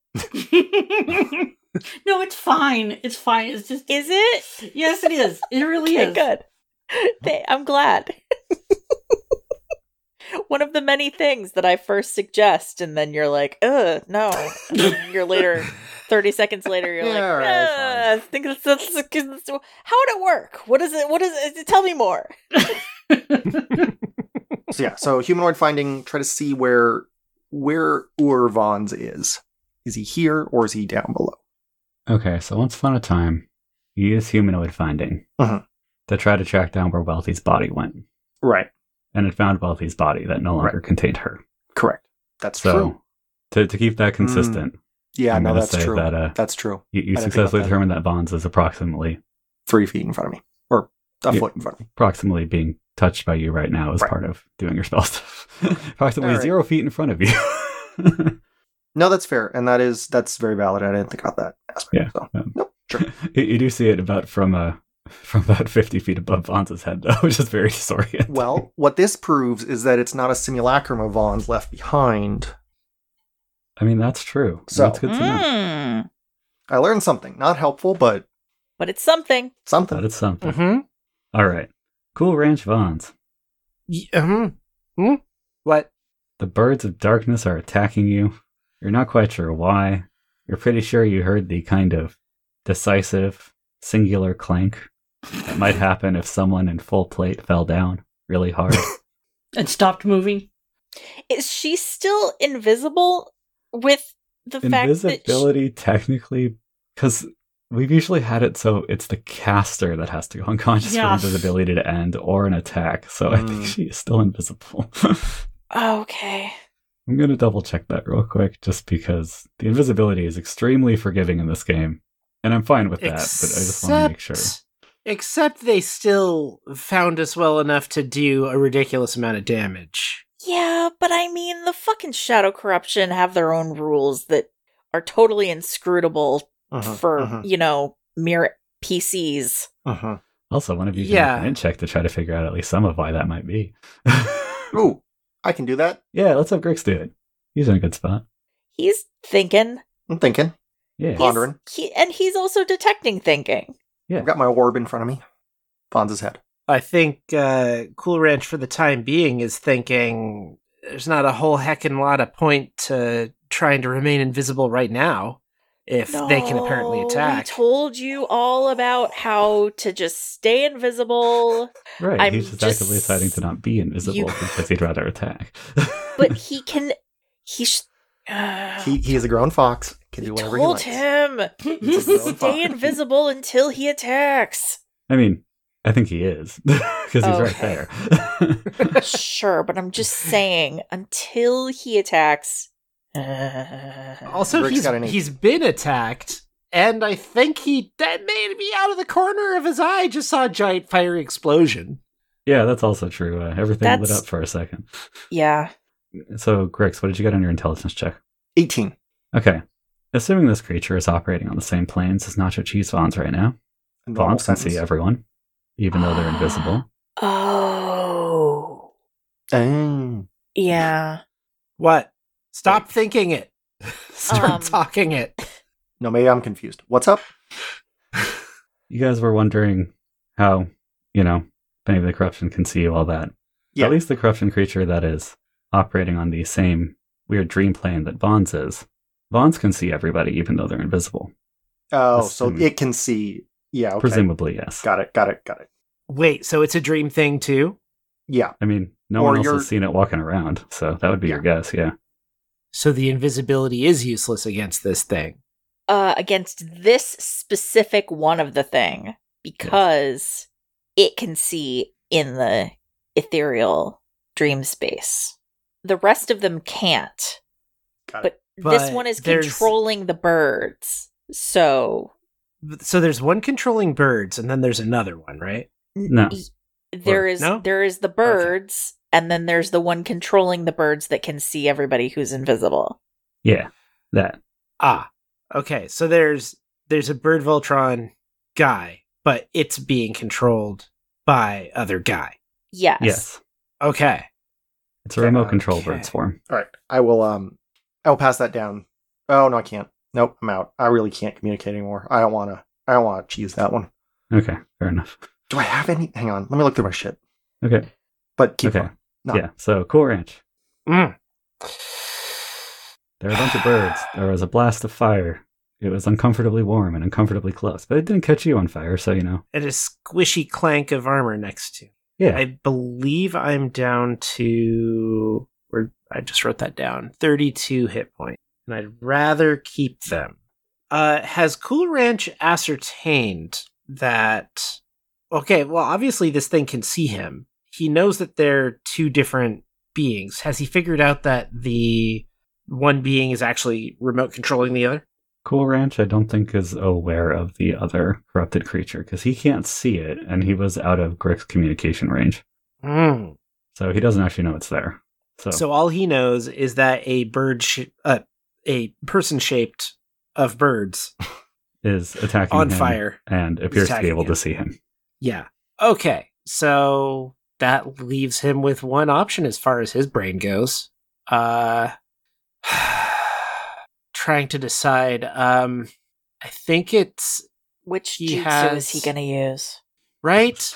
No, it's fine. It's fine. It's just. Is it? Yes, it is. It really Okay, is. good. Th- I'm glad. One of the many things that I first suggest, and then you're like, "Ugh, no." And then you're later, thirty seconds later, you're Yeah, like, all right, "Ah, I think that's, that's, that's, how would it work? What is it? What is it? Tell me more." So yeah, so humanoid finding, try to see where where Urvons is. Is he here or is he down below? Okay, so once upon a time, you used humanoid finding Mhm. to try to track down where Wealthy's body went. Right. And it found Wealthy's body that no longer Right. contained her. Correct. That's So, true. to, to keep that consistent, Yeah, I'm no, gonna that's say true. that, uh, That's true. you, you I didn't think about successfully that. determined that Vons is approximately Three feet in front of me. Or a Yeah. foot in front of me. approximately being touched by you right now as Right. part of doing your spell stuff. approximately All right. zero feet in front of you. No, that's fair. And that is that's very valid. I didn't think about that aspect. Yeah. So Um, nope, sure. you, you do see it about from uh, from about fifty feet above Vons' head, though, which is very disorienting. Well, what this proves is that it's not a simulacrum of Vaughn's left behind. I mean, that's true. So- That's good to know. Mm, I learned something. Not helpful, but but it's something. something. That is something. Mm-hmm. All right. Cool Ranch Vons. Hmm. Hmm? What? The birds of darkness are attacking you. You're not quite sure why. You're pretty sure you heard the kind of decisive, singular clank that might happen if someone in full plate fell down really hard. And stopped moving. Is she still invisible with the fact that she- Invisibility, technically, because we've usually had it so it's the caster that has to go unconscious Yeah. for invisibility to end or an attack. So I think Mm. she is still invisible. Okay. I'm going to double check that real quick just because the invisibility is extremely forgiving in this game. And I'm fine with that, but I just want to make sure. Except they still found us well enough to do a ridiculous amount of damage. Yeah, but I mean, the fucking Shadow Corruption have their own rules that are totally inscrutable Mhm, for, mhm, you know, mere P Cs. mhm. Also, one of you can Yeah. make an int check to try to figure out at least some of why that might be. Ooh, I can do that. Yeah, let's have Grix do it. He's in a good spot. He's thinking. I'm thinking. Yeah. He's- Pondering. He, and he's also detecting thinking. Yeah. I've got my orb in front of me. Vaughn's head. I think uh, Cool Ranch, for the time being, is thinking there's not a whole heckin' lot of point to trying to remain invisible right now if they can apparently No, attack. We told you all about how to just stay invisible, Right. I'm he's just, just- actively deciding to not be invisible You- because he'd rather attack. but he can. He's. Uh, He he is a grown fox. Can do we whatever told he likes. him He's a to grown stay fox. invisible until he attacks. I mean, I think he is because he's right Okay. there. Sure, but I'm just saying until he attacks. Uh, Also, Rick's he's, got an eight. he's been attacked, and I think he that made me out of the corner of his eye just saw a giant fiery explosion. Yeah, that's also true. Uh, everything lit That's- up for a second. yeah. So, Grix, what did you get on your intelligence check? eighteen. Okay. Assuming this creature is operating on the same planes as Nacho Cheese Vons right now, A normal Vons can sentence. see everyone, even though they're invisible. Oh. Oh. Yeah. What? Stop thinking it. Start Um, talking it. No, maybe I'm confused. What's up? You guys were wondering how, you know, if any of the corruption can see you, all that. Yeah. At least the corruption creature that is operating on the same weird dream plane that Vons is, Vons can see everybody, even though they're invisible. Oh, so Assuming. it can see. Yeah, okay. Presumably, yes. Got it, got it, got it. Wait, so it's a dream thing too? Yeah. I mean, no Or one else you're- has seen it walking around, so that would be your guess, yeah. So the invisibility is useless against this thing. Uh, against this specific one of the thing, because it can see in the ethereal dream space. The rest of them can't. Got it. But, this But one is there's- controlling the birds. So So there's one controlling birds, and then there's another one, right? No. y- there Or- is no? there is the birds, And then there's the one controlling the birds that can see everybody who's invisible. Yeah, that. Ah, okay. So there's there's a Bird Voltron guy, but it's being controlled by other guy. Yes. Yes. Okay. It's a remote Okay. control bird's form. All right, I will. Um, I will pass that down. Oh no, I can't. Nope, I'm out. I really can't communicate anymore. I don't want to. I don't want to cheese that one. Okay, fair enough. Do I have any? Hang on, let me look through my shit. Okay. But keep Okay. going. No. Yeah, so Cool Ranch. Mm. There were a bunch of birds. There was a blast of fire. It was uncomfortably warm and uncomfortably close, but it didn't catch you on fire, so you know. And a squishy clank of armor next to. Yeah. I believe I'm down to. Or I just wrote that down. thirty-two hit points, and I'd rather keep them. Uh, has Cool Ranch ascertained that? Okay, well, obviously this thing can see him. He knows that they're two different beings. Has he figured out that the one being is actually remote controlling the other? Cool Ranch, I don't think, is aware of the other corrupted creature, because he can't see it, and he was out of Grick's communication range. Mm. So he doesn't actually know it's there. So, So all he knows is that a bird, sh- uh, a person shaped of birds is attacking on him fire. and appears to be attacking able him. to see him. Yeah. Okay. So that leaves him with one option as far as his brain goes. Uh, trying to decide. Um, I think it's Which He jutsu has- is he going to use? right.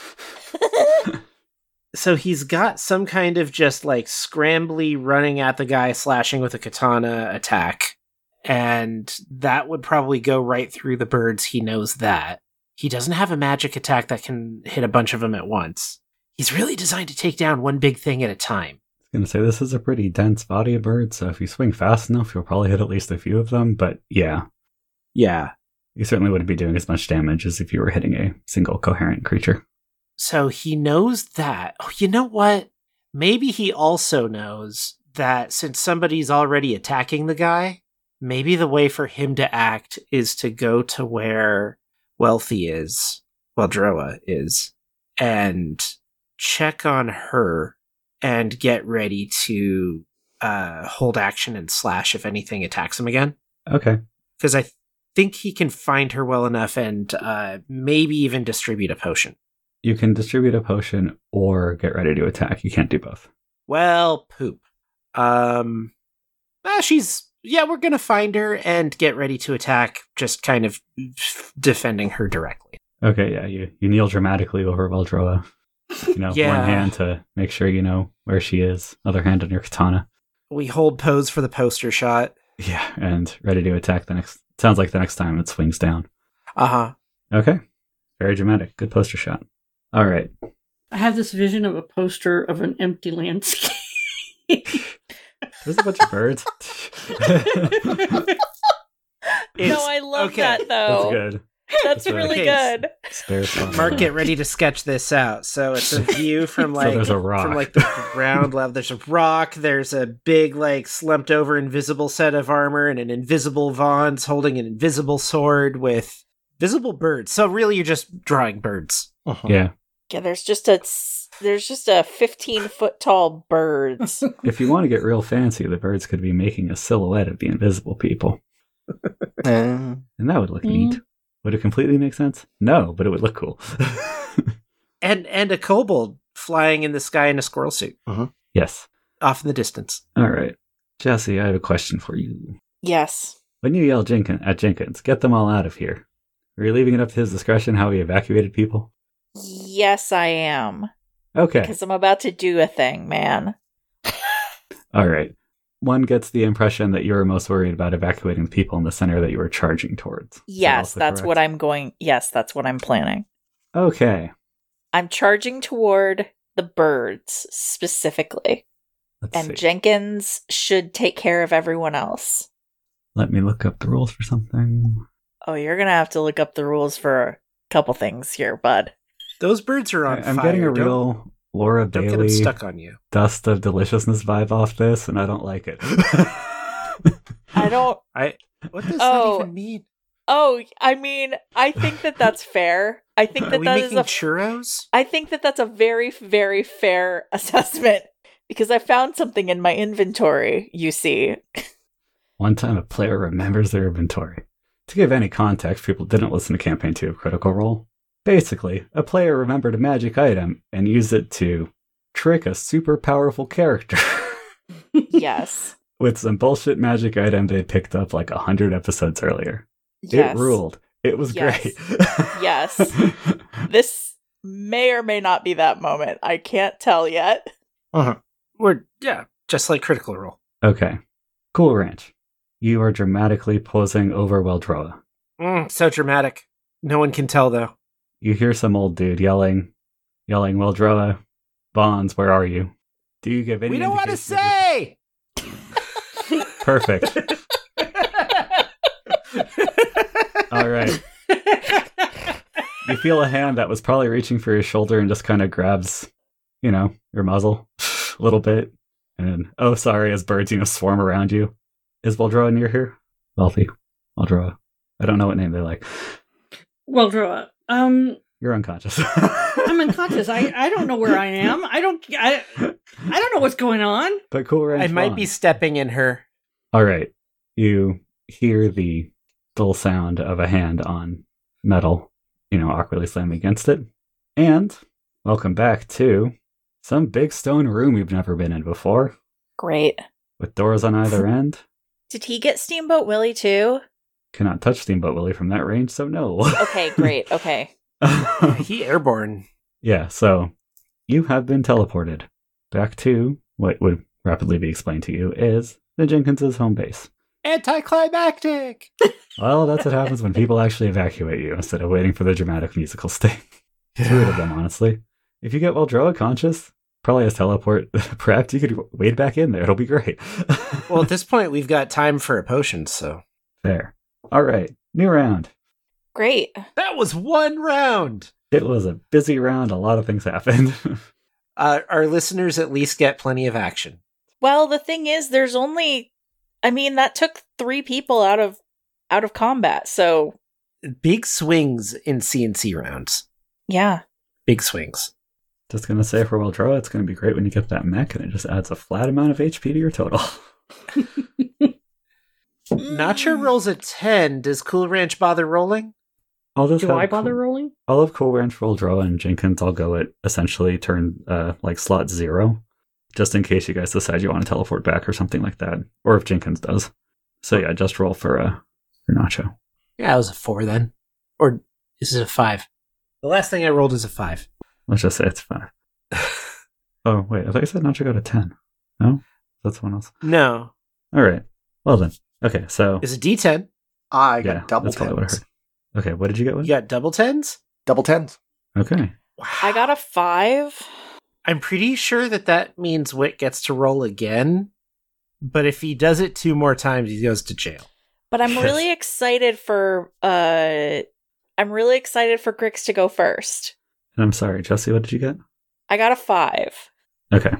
So he's got some kind of just like scrambly running at the guy, slashing with a katana attack. And that would probably go right through the birds. He knows that. He doesn't have a magic attack that can hit a bunch of them at once. He's really designed to take down one big thing at a time. I was going to say, this is a pretty dense body of birds, so if you swing fast enough, you'll probably hit at least a few of them, but yeah, Yeah. you certainly wouldn't be doing as much damage as if you were hitting a single coherent creature. So he knows that. Oh, you know what? Maybe he also knows that since somebody's already attacking the guy, maybe the way for him to act is to go to where Wealthy is, well, Droa is, and check on her and get ready to uh, hold action and slash if anything attacks him again. Okay. Because I th- think he can find her well enough and uh, maybe even distribute a potion. You can distribute a potion or get ready to attack. You can't do both. Well, poop. Um, ah, she's, yeah, we're gonna find her and get ready to attack, just kind of defending her directly. Okay, yeah, you, you kneel dramatically over Veldroa. You know, Yeah. one hand to make sure you know where she is, other hand on your katana. We hold pose for the poster shot. Yeah, and ready to attack the next. Sounds like the next time it swings down. Uh-huh. Okay. Very dramatic. Good poster shot. All right. I have this vision of a poster of an empty landscape. There's a bunch of birds. No, I love okay, that, That's though. good. That's That's a- really Okay. good. Spare spot. Mark, get ready to sketch this out. So it's a view from like there's a rock. from like the ground level. There's a rock. There's a big like slumped over invisible set of armor and an invisible Vaughn's holding an invisible sword with visible birds. So really, you're just drawing birds. Uh-huh. Yeah. Yeah, there's just a there's just a fifteen foot tall birds. If you want to get real fancy, the birds could be making a silhouette of the invisible people. Uh, And that would look Mm. neat. Would it completely make sense? No, but it would look cool. And and a kobold flying in the sky in a squirrel suit Yes. off in the distance. All right. Jesse, I have a question for you. Yes. When you yell Jenkin- at Jenkins, get them all out of here. Are you leaving it up to his discretion how he evacuated people? Yes, I am. Okay. Because I'm about to do a thing, man. All right. One gets the impression that you were most worried about evacuating the people in the center that you were charging towards. Is that Yes, also that's correct? what I'm going. Yes, that's what I'm planning. Okay. I'm charging toward the birds specifically. Let's And see. Jenkins should take care of everyone else. Let me look up the rules for something. Oh, you're going to have to look up the rules for a couple things here, bud. Those birds are on I- I'm fire. getting a Don't- real Laura Don't get them Bailey stuck on you. dust of deliciousness vibe off this, and I don't like it. I don't. I. What does Oh. that even mean? Oh, I mean, I think that that's fair. I think Are that we that is making a. churros? I think that that's a very, very fair assessment. because I found something in my inventory, you see. One time a player remembers their inventory. To give any context, people didn't listen to Campaign two of Critical Role. Basically, a player remembered a magic item and used it to trick a super powerful character. Yes. With some bullshit magic item they picked up like a hundred episodes earlier. Yes. It ruled. It was Yes. great. Yes. This may or may not be that moment. I can't tell yet. Uh-huh. We're, yeah, just like Critical Role. Okay. Cool Ranch. You are dramatically posing over Weldroa. Mm, so dramatic. No one can tell, though. You hear some old dude yelling, yelling, Weldroa, Bonds, where are you? Do you give any We don't want to indication of your- say! Perfect. All right. You feel a hand that was probably reaching for your shoulder and just kind of grabs, you know, your muzzle a little bit. And, oh, sorry, as birds, you know, swarm around you. Is Weldroa near here? Wealthy. Weldroa. I don't know what name they like. Weldroa, um, You're unconscious. I'm unconscious. I, I don't know where I am. I don't I, I don't know what's going on. But Cool Ranch I might Bonds. be stepping in her. All right. You hear the dull sound of a hand on metal, you know, awkwardly slamming against it. And welcome back to some big stone room you've never been in before, Great. with doors on either end. Did he get Steamboat Willie too? Cannot touch Steamboat Willie from that range, so no. Okay, great. Okay. He airborne. Yeah, so you have been teleported back to what would rapidly be explained to you is the Jenkins's home base. Anticlimactic! Well, that's what happens when people actually evacuate you instead of waiting for the dramatic musical sting. It's weird of them, honestly. If you get Weldroa conscious, probably as teleport prepped, you could wade back in there. It'll be great. Well, at this point, we've got time for a potion, so. Fair. All right, new round. Great. That was one round! It was a busy round. A lot of things happened. Uh, our listeners at least get plenty of action. Well, the thing is, there's only, I mean, that took three people out of out of combat. So Big swings in C N C rounds. yeah, Big swings. Just gonna say for Weldroa, it's gonna be great when you get that mech, and it just adds a flat amount of H P to your total. Nacho rolls a ten. Does Cool Ranch bother rolling? I'll just Do have I bother cool, rolling? I'll have Cool Ranch, Weldroa, and Jenkins. I'll go at essentially turn uh like slot zero, just in case you guys decide you want to teleport back or something like that, or if Jenkins does. So yeah, just roll for uh for Nacho. Yeah, it was a four then. Or is it a five? The last thing I rolled is a five. Let's just say it's five. Oh wait, I thought you said Nacho got a ten. No, that's someone else. No. All right. Well then. Okay, so It's a D ten. I got yeah, double that's probably what I tens. heard. Okay, what did you get You with? got double tens? Double tens. Okay. I got a five. I'm pretty sure that that means Wit gets to roll again. But if he does it two more times, he goes to jail. But I'm really excited for uh I'm really excited for Grix to go first. And I'm sorry, Jesse, what did you get? I got a five. Okay.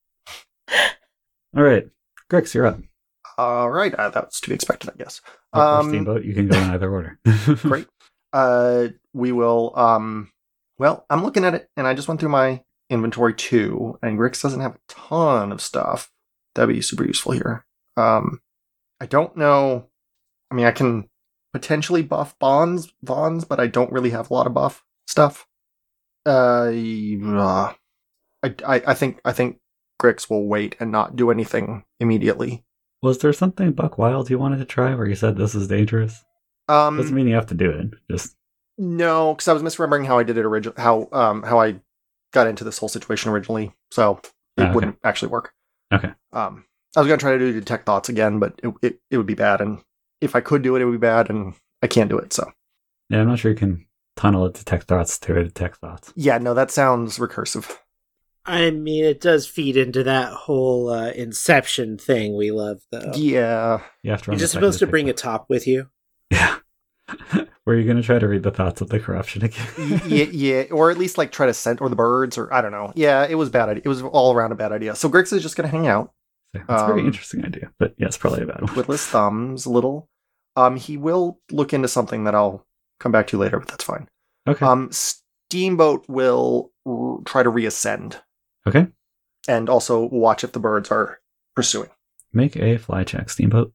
All right. Grix, you're up. All right, uh, that's to be expected, I guess. Or- or Um, Steamboat, you can go in either order. Great. Uh, we will. Um, well, I'm looking at it, and I just went through my inventory too, and Grix doesn't have a ton of stuff. That'd be super useful here. Um, I don't know. I mean, I can potentially buff Bonds, Vons, but I don't really have a lot of buff stuff. Uh, uh I, I, I think, I think Grix will wait and not do anything immediately. Was there something Buck Wild you wanted to try where you said this is dangerous? Um, Doesn't mean you have to do it. Just No, because I was misremembering how I did it originally, how um how I got into this whole situation originally, so it Ah, okay. wouldn't actually work. Okay. Um, I was gonna try to do detect thoughts again, but it, it it would be bad, and if I could do it, it would be bad, and I can't do it. So yeah, I'm not sure you can tunnel it, detect thoughts to it, detect thoughts. yeah, no, that sounds recursive. I mean, it does feed into that whole uh, Inception thing we love, though. Yeah, You have to. run You're just the supposed to second bring a detect top with you. thoughts. Yeah. Were you going to try to read the thoughts of the corruption again? yeah, yeah, or at least like try to scent or the birds, or I don't know. Yeah, it was bad. Idea. It was all around a bad idea. So Grix is just gonna hang out. That's a very Um, interesting idea, but yes, probably a bad one. Twiddle his thumbs a little. Um, he will look into something that I'll come back to later, but that's fine. Okay. Um, Steamboat will r- try to reascend. okay. And also watch if the birds are pursuing. Make a fly check, Steamboat.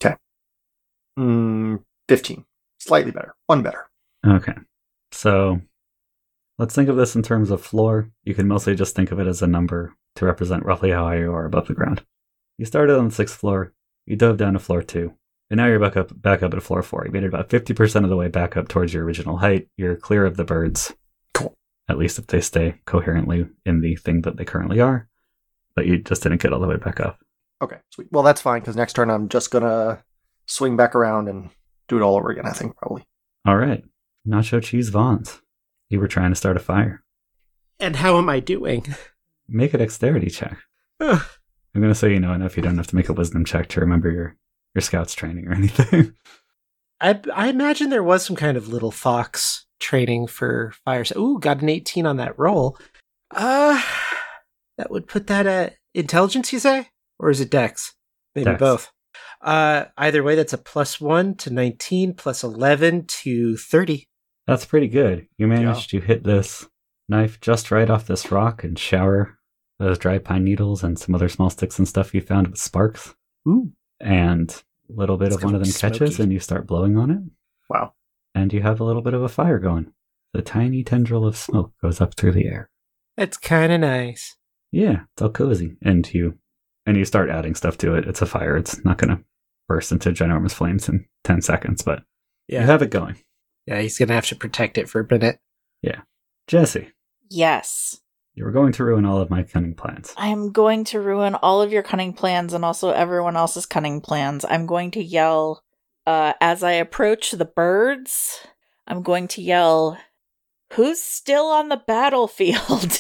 Mm, fifteen. Slightly better. One better. Okay. So let's think of this in terms of floor. You can mostly just think of it as a number to represent roughly how high you are above the ground. You started on the sixth floor. You dove down to floor two. And now you're back up back up at floor four. You made it about fifty percent of the way back up towards your original height. You're clear of the birds. Cool. At least if they stay coherently in the thing that they currently are. But you just didn't get all the way back up. Okay, sweet. Well, that's fine, because next turn I'm just going to swing back around and do it all over again, I think, probably. All right. Nacho Cheese Vons. You were trying to start a fire. And how am I doing? Make a dexterity check. Ugh. I'm going to say you know enough. You don't have to make a wisdom check to remember your, your scout's training or anything. I I imagine there was some kind of little fox training for fires. Ooh, got an eighteen on that roll. Uh, that would put that at intelligence, you say? Or is it dex? Maybe Dex. both. Uh, either way, that's a plus one to nineteen, plus eleven to thirty. That's pretty good. You managed to hit this knife just right off this rock and shower those dry pine needles and some other small sticks and stuff you found with sparks. Ooh. And a little bit It's of one of them gonna be catches smoky. and you start blowing on it. Wow. And you have a little bit of a fire going. The tiny tendril of smoke goes up through the air. That's kind of nice. Yeah, it's all cozy. And you and you start adding stuff to it. It's a fire. It's not going to burst into ginormous flames in ten seconds, but Yeah. you have it going. Yeah, he's going to have to protect it for a minute. Jesse, Yes. you were going to ruin all of my cunning plans. I am going to ruin all of your cunning plans and also everyone else's cunning plans. I'm going to yell, uh, as I approach the birds, I'm going to yell, "Who's still on the battlefield?"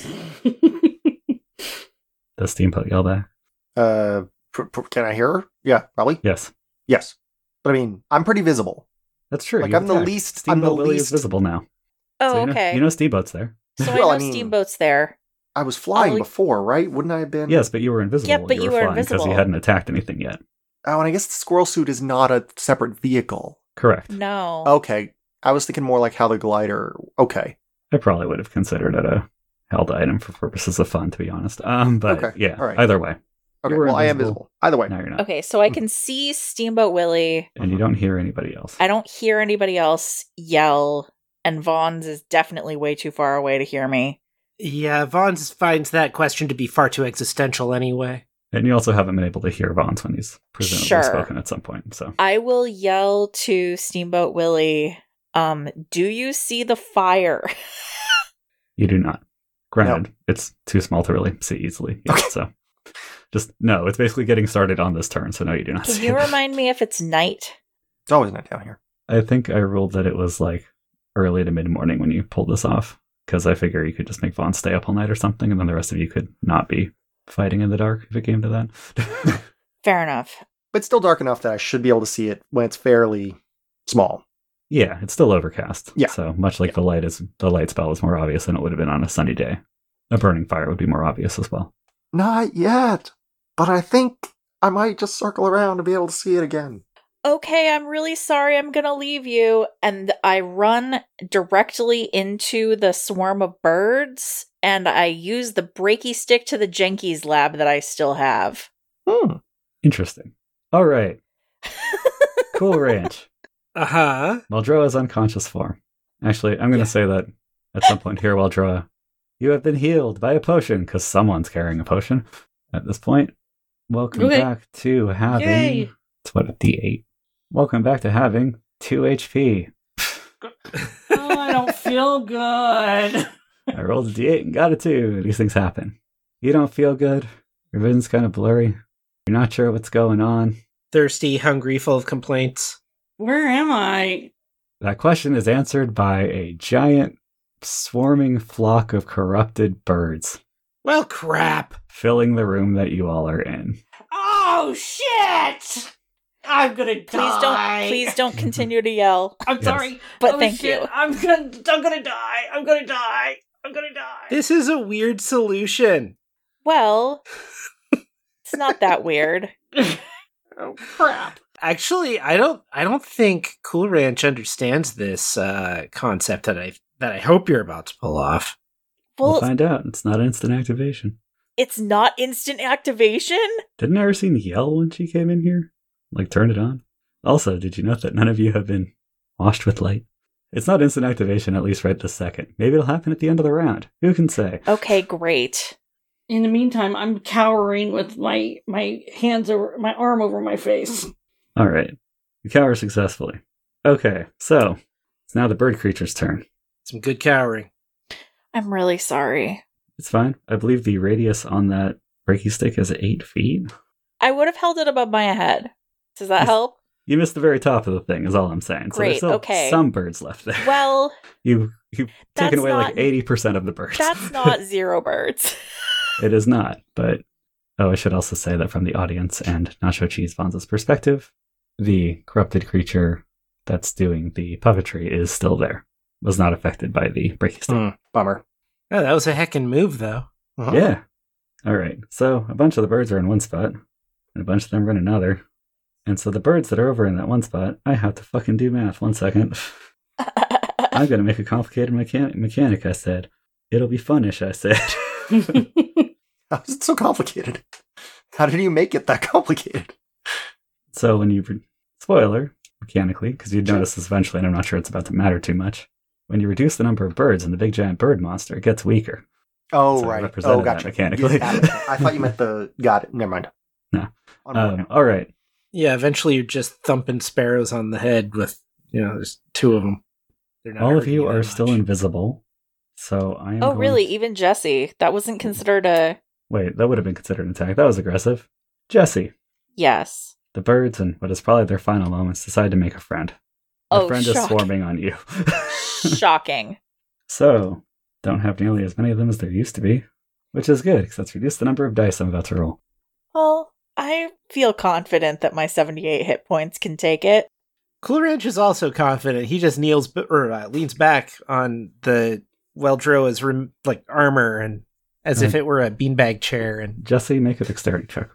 Does Steamboat yell back? Uh, pr- pr- can I hear her? Yeah, probably. Yes. Yes. But I mean, I'm pretty visible. That's true. Like, you I'm the attacked. least- Steamboat I'm the Willie is least- visible now. Oh, So you know, okay. You know Steamboat's there. so Well, I I know mean- Steamboat's there. I was flying I'll- before, right? Wouldn't I have been? Yes, but you were invisible. Yeah, while but you were flying because invisible. you hadn't attacked anything yet. Oh, and I guess the squirrel suit is not a separate vehicle. Correct. No. Okay. I was thinking more like how the glider. Okay. I probably would have considered it a held item for purposes of fun, to be honest. Um, but Okay, yeah, all right. either way. Okay. You were Well, I am invisible. visible. Either way. Now you're not. Okay, so I can see Steamboat Willie. And you don't hear anybody else. I don't hear anybody else yell, and Vaughn's is definitely way too far away to hear me. Yeah, Vaughn finds that question to be far too existential anyway. And you also haven't been able to hear Vons when he's presumably Sure. spoken at some point. So I will yell to Steamboat Willie, um, "Do you see the fire?" you do not. Granted, it's too small to really see easily. Yeah, Okay. So just no, it's basically getting started on this turn, so no, you do not Can see you it. remind me if it's night? It's always not down here. I think I ruled that it was like early to mid morning when you pulled this off. Because I figure you could just make Vaughn stay up all night or something, and then the rest of you could not be fighting in the dark if it came to that. Fair enough. But still dark enough that I should be able to see it when it's fairly small. Yeah, it's still overcast. Yeah. So much like the light is the light spell is more obvious than it would have been on a sunny day. A burning fire would be more obvious as well. Not yet. But I think I might just circle around to be able to see it again. Okay, I'm really sorry, I'm gonna leave you. And I run directly into the swarm of birds, and I use the breaky stick to the Jenkins lab that I still have. Hmm. Interesting. All right. Cool Ranch. Uh huh. Waldroa's unconscious form. Actually, I'm going to Yeah. say that at some point here, Waldroa, you have been healed by a potion because someone's carrying a potion at this point. Welcome Okay. back to having. Yay. It's what, a D eight? Welcome back to having two H P. Oh, I don't feel good. I rolled a D eight and got a two. These things happen. You don't feel good. Your vision's kind of blurry. You're not sure what's going on. Thirsty, hungry, full of complaints. Where am I? That question is answered by a giant, swarming flock of corrupted birds Well, crap. filling the room that you all are in. Oh shit! I'm gonna die. Please don't please don't continue to yell. I'm Yes. sorry, But oh, thank shit. you. I'm gonna. I'm gonna die. I'm gonna die. I'm gonna die. This is a weird solution. Well, it's not that weird. Oh crap! Actually, I don't. I don't think Cool Ranch understands this uh, concept that I that I hope you're about to pull off. We'll Well, find out. It's not instant activation. It's not instant activation? Didn't Erisine yell when she came in here? Like, turn it on? Also, did you note that none of you have been washed with light? It's not instant activation, at least right this second. Maybe it'll happen at the end of the round. Who can say? Okay, great. In the meantime, I'm cowering with my my hands over my arm over my face. All right. You cower successfully. Okay, so it's now the bird creature's turn. Some good cowering. I'm really sorry. It's fine. I believe the radius on that Reiki stick is eight feet. I would have held it above my head. Does that Yes. help? You missed the very top of the thing, is all I'm saying. So Great, there's still okay. some birds left there. Well, you, you've that's taken away not- like eighty percent of the birds. that's not zero birds. It is not, but oh, I should also say that from the audience and Nacho Cheese Bonza's perspective, the corrupted creature that's doing the puppetry is still there. Was not affected by the breaking stick. Hmm, bummer. Oh, that was a heckin' move, though. Uh-huh. Yeah. All right. So a bunch of the birds are in one spot, and a bunch of them are in another. And so the birds that are over in that one spot, I have to fucking do math. One second. I'm going to make a complicated mechan- mechanic, I said. It'll be funnish, I said. How is it so complicated? How did you make it that complicated? So when you... Re- spoiler, mechanically, because you'd notice this eventually, and I'm not sure it's about to matter too much. When you reduce the number of birds in the big giant bird monster, it gets weaker. Oh, So I right. represented Oh, that gotcha. mechanically. Yeah, got it. I thought you meant the... Got it. Never mind. No. On board Um, now. all right. Yeah, eventually you're just thumping sparrows on the head with, you know, there's two of them. They're not All of hurting you that are still much. invisible. So I am Oh, going really? to- Even Jesse? That wasn't considered a... Wait, that would have been considered an attack. That was aggressive. Jesse. Yes. The birds, in what is probably their final moments, decide to make a friend. The Oh, friend is shock. swarming on you. Shocking. So, don't have nearly as many of them as there used to be, which is good, because that's reduced the number of dice I'm about to roll. Well, I feel confident that my seventy-eight hit points can take it. Cool Ranch is also confident. He just kneels b- or uh, leans back on the Weldroa's rem- like armor and as if Right. it were a beanbag chair. And Jesse, make a dexterity check.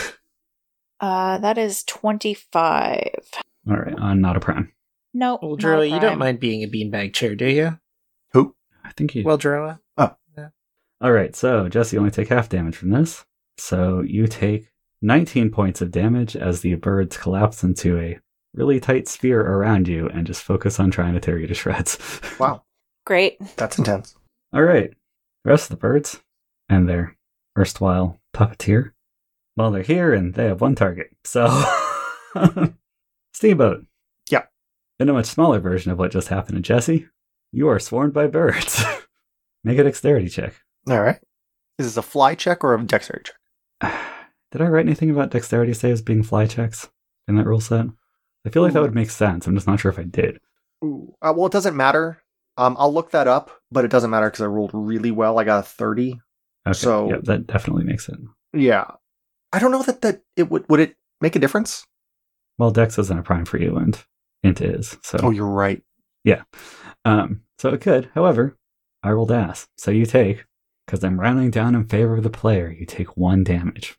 Uh, that is twenty-five. All right, on not a prime. Nope. not a Weldroa, you don't prime. mind being a beanbag chair, do you? Who? I think you... Weldroa? All right, so Jesse, you only take half damage from this. So you take nineteen points of damage as the birds collapse into a really tight sphere around you and just focus on trying to tear you to shreds. Wow. Great. That's intense. All right, the rest of the birds and their erstwhile puppeteer, well, they're here and they have one target. So, Steamboat. Yeah. In a much smaller version of what just happened to Jesse, you are swarmed by birds. Make a dexterity check. All right. Is this a fly check or a dexterity check? Did I write anything about dexterity saves being fly checks in that rule set? I feel like that Ooh. would make sense. I'm just not sure if I did. Ooh. Uh, well, it doesn't matter. Um, I'll look that up, but it doesn't matter because I rolled really well. I got a thirty. Okay, So- yeah, that definitely makes it. Yeah. I don't know that, that it would would it make a difference? Well, Dex isn't a prime for you, and Int is. So, Oh, you're right. um, so it could. However, I rolled ass. So you take, because I'm rounding down in favor of the player, you take one damage.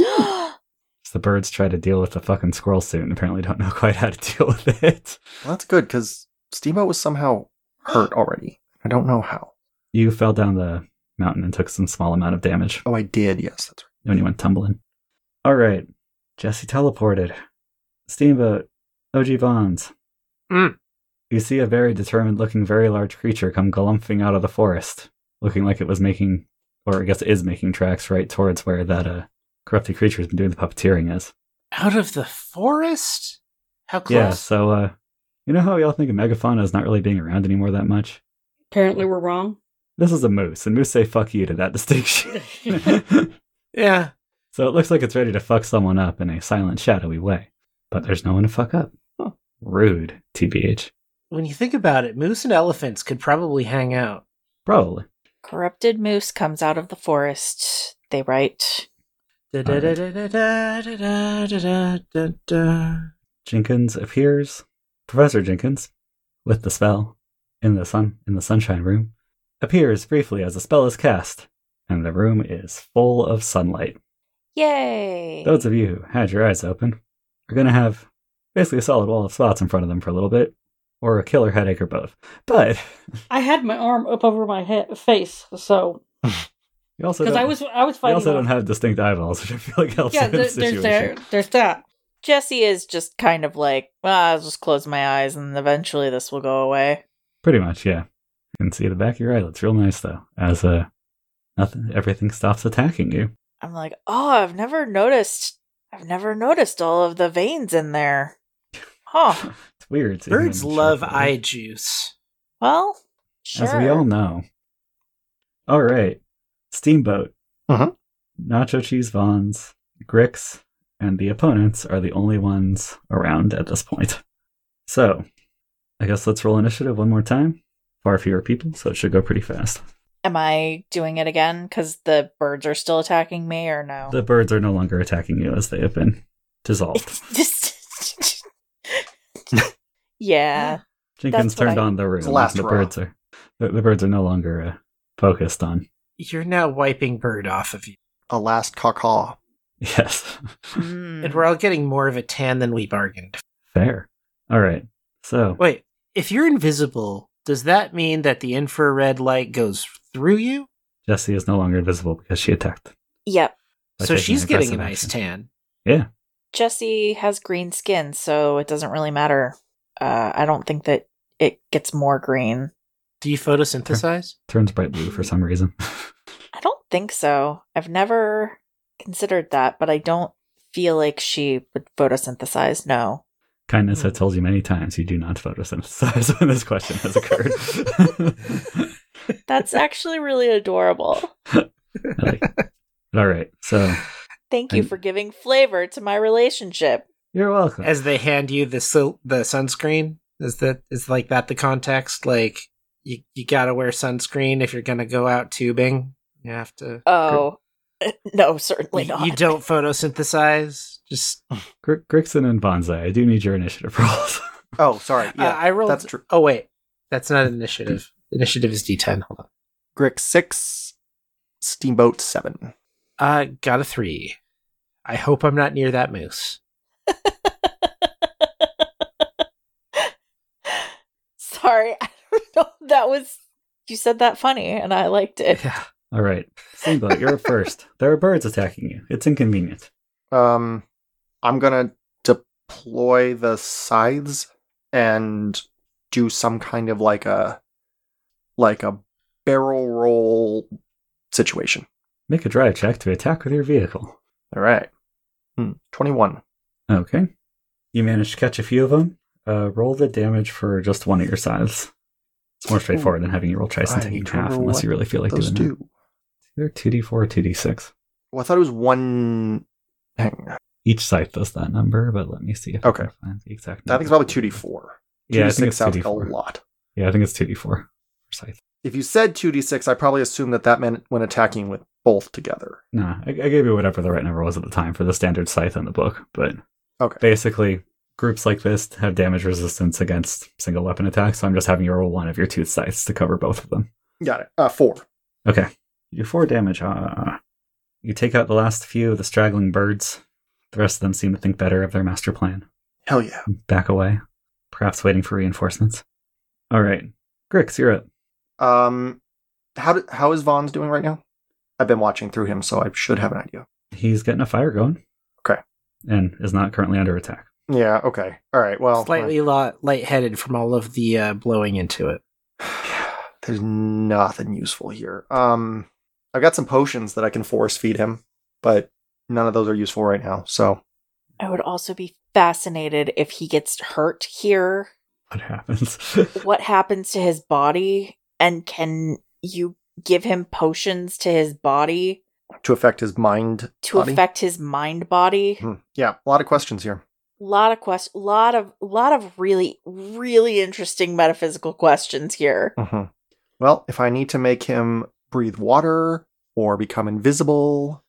So the birds try to deal with the fucking squirrel suit and apparently don't know quite how to deal with it. Well, that's good because Steamboat was somehow hurt already. I don't know how. You fell down the mountain and took some small amount of damage Oh, I did. Yes, that's right. when you went tumbling. All right. Jesse teleported. Steamboat. O G Bonds. Mm. You see a very determined looking, very large creature come galumphing out of the forest, looking like it was making, or I guess is making tracks right towards where that uh, corrupted creature has been doing the puppeteering is. Out of the forest? How close? Yeah, so, uh, you know how y'all think of Megafauna is not really being around anymore that much? Apparently we're wrong. This is a moose, and moose say fuck you to that distinction. Yeah. So it looks like it's ready to fuck someone up in a silent, shadowy way. But there's no one to fuck up. Huh. Rude, T B H. When you think about it, moose and elephants could probably hang out. Probably. Corrupted moose comes out of the forest. They write. Da-da-da-da-da-da-da-da-da-da. Jenkins appears. Professor Jenkins, with the spell, in the sun in the sunshine room, appears briefly as the spell is cast, and the room is full of sunlight. Yay! Those of you who had your eyes open are going to have basically a solid wall of spots in front of them for a little bit, or a killer headache, or both. But I had my arm up over my head, face, so You also Because don't, I was I was you fighting. also off- don't have distinct eyeballs, which I feel like helps yeah, in this there, there's situation. there, there's that. Jesse is just kind of like, well, I'll just close my eyes and eventually this will go away. Pretty much, yeah. You can see the back of your eyelids. Real nice, though. As uh, nothing, everything stops attacking you. I'm like, oh, I've never noticed. I've never noticed all of the veins in there. Huh. It's weird. seeing Birds them in love sharp eye light. juice. Well, sure. As we all know. All right. Steamboat. Mhm. Nacho Cheese Vons, Grix, and the opponents are the only ones around at this point. So, I guess let's roll initiative one more time. Far fewer people, so it should go pretty fast. Am I doing it again because the birds are still attacking me, or no? The birds are no longer attacking you as they have been dissolved. It's just. Yeah. Jenkins That's what turned I- on the room. It's the last the hurrah. birds are the, the birds are no longer uh, focused on. You're now wiping bird off of you. A last caw-caw. Yes, Mm. And we're all getting more of a tan than we bargained. fair. All right. So Wait, if you're invisible, does that mean that the infrared light goes through you? Jessie is no longer invisible because she attacked. Yep. by So taking she's getting a aggressive nice action. tan. Yeah. Jesse has green skin, so it doesn't really matter. Uh, I don't think that it gets more green. Do you photosynthesize? Turns bright blue for some reason. I don't think so. I've never considered that, but I don't feel like she would photosynthesize. No. Kindness has told you many times you do not photosynthesize when this question has occurred. That's actually really adorable. I like it. All right. So Thank you And- for giving flavor to my relationship. you're welcome. As they hand you the sil- the sunscreen, is that is like that the context? Like you you gotta wear sunscreen if you're gonna go out tubing. You have to. Oh, no, certainly you, not. you don't photosynthesize. Just Gr- Grixon and Bonsai, I do need your initiative rolls. Oh, sorry. Yeah, Uh, I rolled. that's true. Oh wait, that's not initiative. Initiative is D ten. Hold on. Grix six, Steamboat seven. Uh, got a three. I hope I'm not near that moose. Sorry, I don't know. That was you said that funny, and I liked it. Yeah. All right. Steamboat, you're up first. There are birds attacking you. It's inconvenient. Um, I'm gonna deploy the scythes and do some kind of like a like a barrel roll situation. Make a drive check to attack with your vehicle. All right. Hmm, twenty-one. Okay. You managed to catch a few of them. Uh, roll the damage for just one of your scythes. It's more straightforward than having you roll twice and I taking need to half, roll unless what you really feel like Those doing that. do. Either two d four or two d six. Well, I thought it was one. Hang on. Each scythe does that number, but let me see if Okay. I can find the exact I number. think it's probably two d four. Yeah, I two d think six it's sounds like a two d four. lot. Yeah, I think it's two d four for scythe. If you said two d six, I probably assumed that that meant when attacking with both together. Nah, I, I gave you whatever the right number was at the time for the standard scythe in the book, but Okay. basically, groups like this have damage resistance against single weapon attacks, so I'm just having you roll one of your two scythes to cover both of them. Got it. Uh, four. Okay. You do four damage. Uh, you take out the last few of the straggling birds. The rest of them seem to think better of their master plan. Hell yeah. Back away, perhaps waiting for reinforcements. All right. Grix, you're up. Um, how do, how is Vaughn's doing right now? I've been watching through him, so I should have an idea. He's getting a fire going. Okay. And is not currently under attack. Yeah. Okay. All right. Well, Slightly lo- lightheaded from all of the uh, blowing into it. there's nothing useful here. Um, I've got some potions that I can force feed him, but none of those are useful right now. So I would also be fascinated if he gets hurt here. What happens? What happens to his body? And can you give him potions to his body to affect his mind, to body? affect his mind body? Hmm. Yeah, a lot of questions here. Lot of quest, lot of, lot of really, really interesting metaphysical questions here. hmm Well, if I need to make him breathe water or become invisible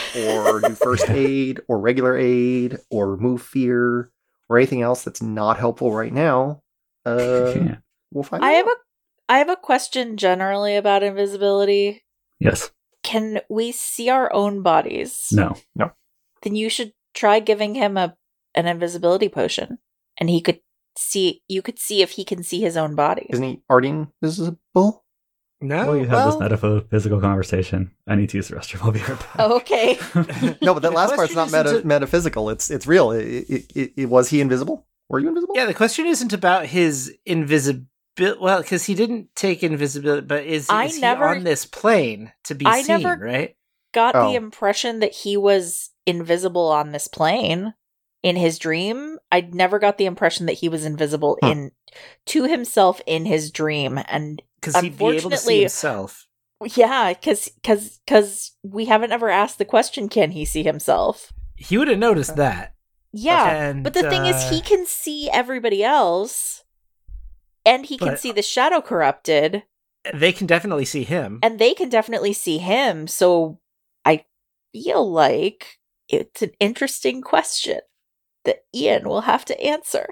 or do first aid or regular aid or remove fear or anything else that's not helpful right now, uh, Yeah. we'll find I out. have a, I have a question generally about invisibility. Yes. Can we see our own bodies? No. Then you should try giving him a an invisibility potion, and he could see. You could see if he can see his own body. Isn't he already invisible? No, While you have well, this metaphysical conversation, I need to use the restroom. I'll be right back. Oh, okay. No, but that The last part's question not meta- isn't to- metaphysical. It's it's real. It, it, it, it, was he invisible? Were you invisible? yeah, the question isn't about his invisibility. Well, because he didn't take invisibility, but is, I is never- he on this plane to be I seen, never- right? Got Oh. the impression that he was invisible on this plane in his dream. I never got the impression that he was invisible Huh. in to himself in his dream. And Because he'd be able to see Unfortunately- himself. yeah, because because because we haven't ever asked the question, can he see himself? He would have noticed that. Yeah, And, but the thing is, uh, he can see everybody else, and he can But- see the shadow corrupted, They can definitely see him. and they can definitely see him. So I feel like it's an interesting question that Ian will have to answer.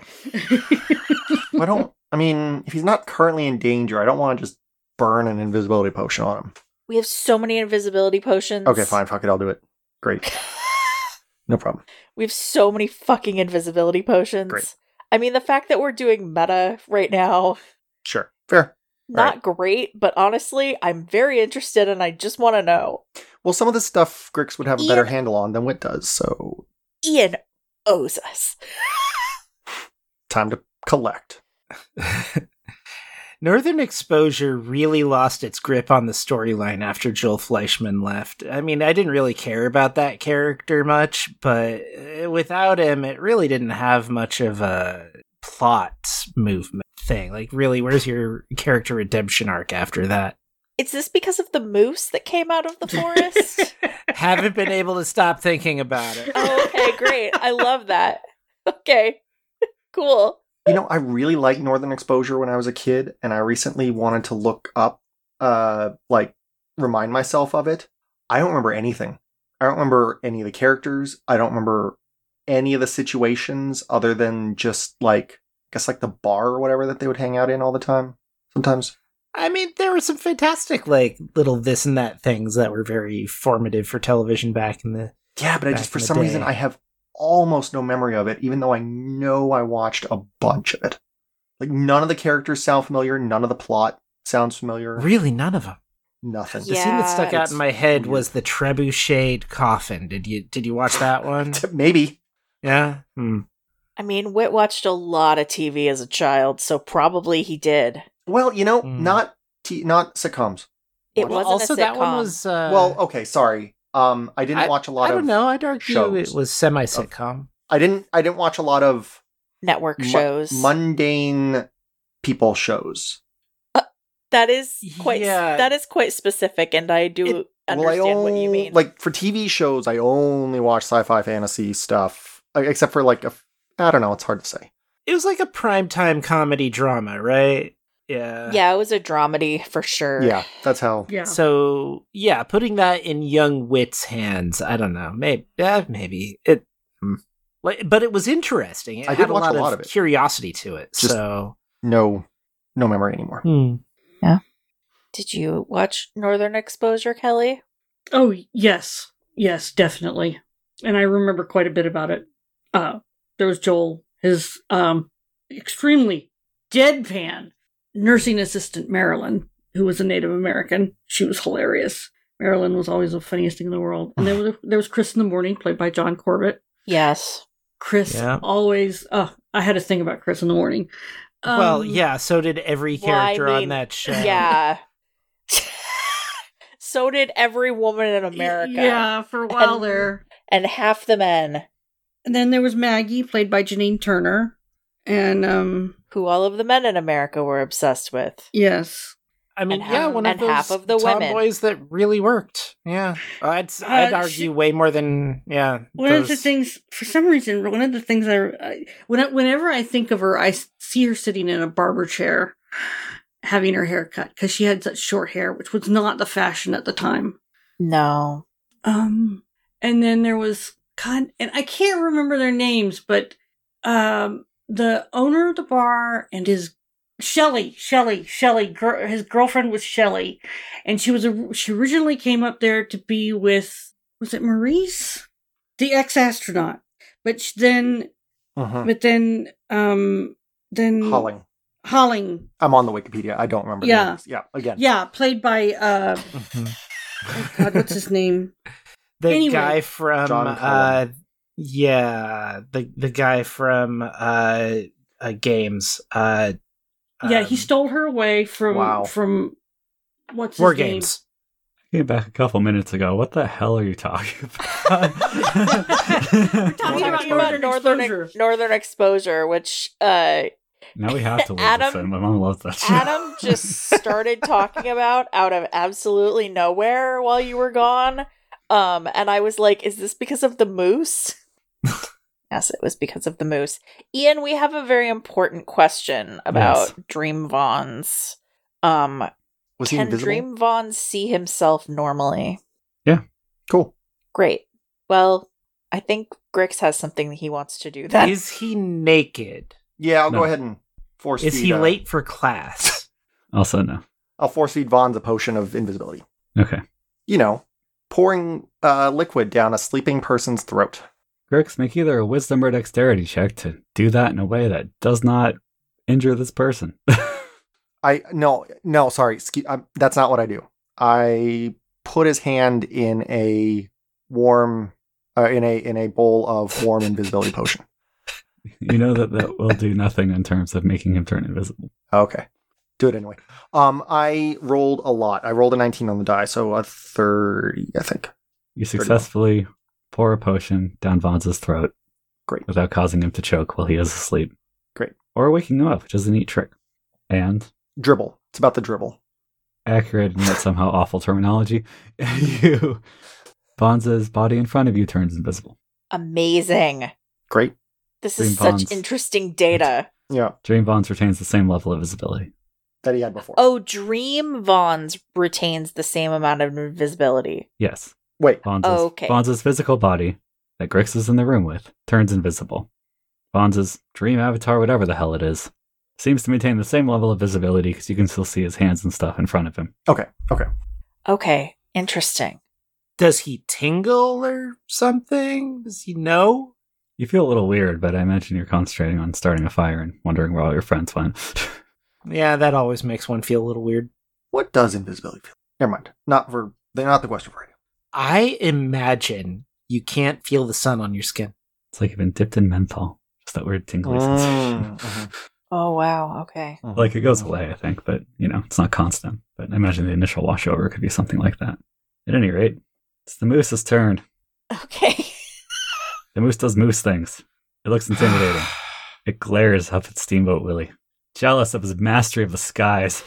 I don't. I mean, if he's not currently in danger, I don't want to just burn an invisibility potion on him. We have so many invisibility potions. Okay, fine. Fuck it. I'll do it. Great. No problem. We have so many fucking invisibility potions. Great. I mean, the fact that we're doing meta right now, Sure. Fair. not great, but honestly, I'm very interested and I just want to know. Well, some of this stuff Grix would have a better Ian- handle on than Wit does, so Ian owes us. time to collect. Northern Exposure really lost its grip on the storyline after Joel Fleischman left. I mean, I didn't really care about that character much, but uh, without him, it really didn't have much of a plot movement thing. Like, really, where's your character redemption arc after that? Is this because of the moose that came out of the forest? Haven't been able to stop thinking about it. Oh, okay, great. I love that. Okay, cool. You know, I really liked Northern Exposure when I was a kid, and I recently wanted to look up, uh, like, remind myself of it. I don't remember anything. I don't remember any of the characters. I don't remember any of the situations other than just, like, I guess, like the bar or whatever that they would hang out in all the time. Sometimes. I mean, there were some fantastic, like, little this and that things that were very formative for television back in the... Yeah, but I Back just, for in the some reason, day. I have almost no memory of it, even though I know I watched a bunch of it. Like, none of the characters sound familiar, none of the plot sounds familiar. Really, none of them. Nothing. The scene that stuck Yeah, out in my head weird. was the trebucheted coffin. Did you did you watch that one? Maybe. Yeah. Hmm. I mean, Whit watched a lot of T V as a child, so probably he did. Well, you know, Mm. not t- not sitcoms. It Well, wasn't also a sitcom. that one was. Uh, well, okay, sorry. Um, I didn't I- watch a lot I of. don't know. I'd argue shows. it was semi sitcom. I didn't. I didn't watch a lot of network mu- shows. mundane people shows. that is quite Yeah. that is quite specific, and I do It- understand well, I what you on- mean. Like for T V shows, I only watch sci-fi fantasy stuff, like, except for like a. I don't know. It's hard to say. It was like a primetime comedy drama, right? Yeah. yeah, it was a dramedy for sure. Yeah, that's how. Yeah. So yeah, putting that in young Wit's hands, I don't know. Maybe, yeah, maybe it. hmm. Like, but it was interesting. It I had did a watch lot, a lot of, of it. curiosity to it. Just- so No, no memory anymore. hmm. Did you watch Northern Exposure, Kelly? Oh, yes. Yes, definitely. And I remember quite a bit about it. Uh, there was Joel, his um, extremely deadpan nursing assistant, Marilyn, who was a Native American. She was hilarious. Marilyn was always the funniest thing in the world. And there was, there was Chris in the Morning, played by John Corbett. Yes. Chris Yeah. always... Oh, I had a thing about Chris in the Morning. Um, Well, yeah. So did every well, I character on mean, that show. Yeah. So did every woman in America. Yeah, for a while And- there. And half the men, And then there was Maggie, played by Janine Turner. And, um, who all of the men in America were obsessed with. yes. I mean, And yeah, half- one and of those half of the women. tomboys that really worked. Yeah, I'd I'd Uh, argue she- way more than yeah. One of the those- things, for some reason, one of the things I, I when I, whenever I think of her, I s- see her sitting in a barber chair, having her hair cut because she had such short hair, which was not the fashion at the time. No. Um, and then there was God, and I can't remember their names, but um, the owner of the bar and his Shelley, Shelley, Shelley, gir- his girlfriend was Shelley, and she was a, she originally came up there to be with, was it Maurice, the ex-astronaut, but sh- then Mhm. but then um then Holling. Holling. I'm on the Wikipedia. I don't remember. Yeah. The names. Yeah. Again. Yeah, played by, uh, oh God, what's his name? The Anyway. guy from John uh Cullen. yeah, the the guy from uh, uh games. Uh Yeah, he um, stole her away from, Wow. from, what's his War name? Games. Came back a couple minutes ago. What the hell are you talking about? We're talking Talking about about Northern northern Exposure. Ex- northern exposure, which uh, Now we have to leave Adam- this in. My mom loves that shit. Adam just started talking about out of absolutely nowhere while you were gone. Um, and I was like, "Is this because of the moose?" Yes, it was because of the moose. Ian, we have a very important question about Yes. Dream Vons. Um, Was he can invisible? Dream Vons see himself normally? Cool. Great. Well, I think Grix has something that he wants to do then. Is he naked? Yeah, I'll No. go ahead and force Is feed. he uh, late for class? Also, no. I'll force feed Vaughn's a potion of invisibility. Okay. You know, pouring uh, liquid down a sleeping person's throat. Grix, make either a wisdom or dexterity check to do that in a way that does not injure this person. I no no sorry, excuse, um, that's not what I do. I put his hand in a warm uh, in a in a bowl of warm invisibility potion. You know that that will do nothing in terms of making him turn invisible. Okay, do it anyway. Um, I rolled a lot. I rolled a nineteen on the die, so a thirty, I think. You successfully pour a potion down Vons' throat. Great. Without causing him to choke while he is asleep. Great. Or waking him up, which is a neat trick. And Dribble. It's about the dribble. accurate and yet somehow awful terminology. you Vons' body in front of you turns invisible. Amazing. Great. This Dream is such Vons. interesting data. Yeah, Dream Vons retains the same level of visibility. that he had before. Oh, Dream Vons retains the same amount of invisibility. Yes. Wait. Vons' Okay. Vons' physical body that Grix is in the room with turns invisible. Vons' dream avatar, whatever the hell it is, seems to maintain the same level of visibility because you can still see his hands and stuff in front of him. Okay. Okay. Okay, interesting. Does he tingle or something? Does he know? You feel a little weird, but I imagine you're concentrating on starting a fire and wondering where all your friends went. Yeah, that always makes one feel a little weird. What does invisibility feel? Never mind. Not for. They're not the question for right now. I imagine you can't feel the sun on your skin. It's like you've been dipped in menthol. Just that weird tingly sensation. Mhm. Oh, wow. Okay. Mhm. Like it goes away, I think, but you know, it's not constant. But I imagine the initial washover could be something like that. At any rate, it's the moose's turn. Okay. The moose does moose things. It looks intimidating. It glares up at Steamboat Willie, jealous of his mastery of the skies.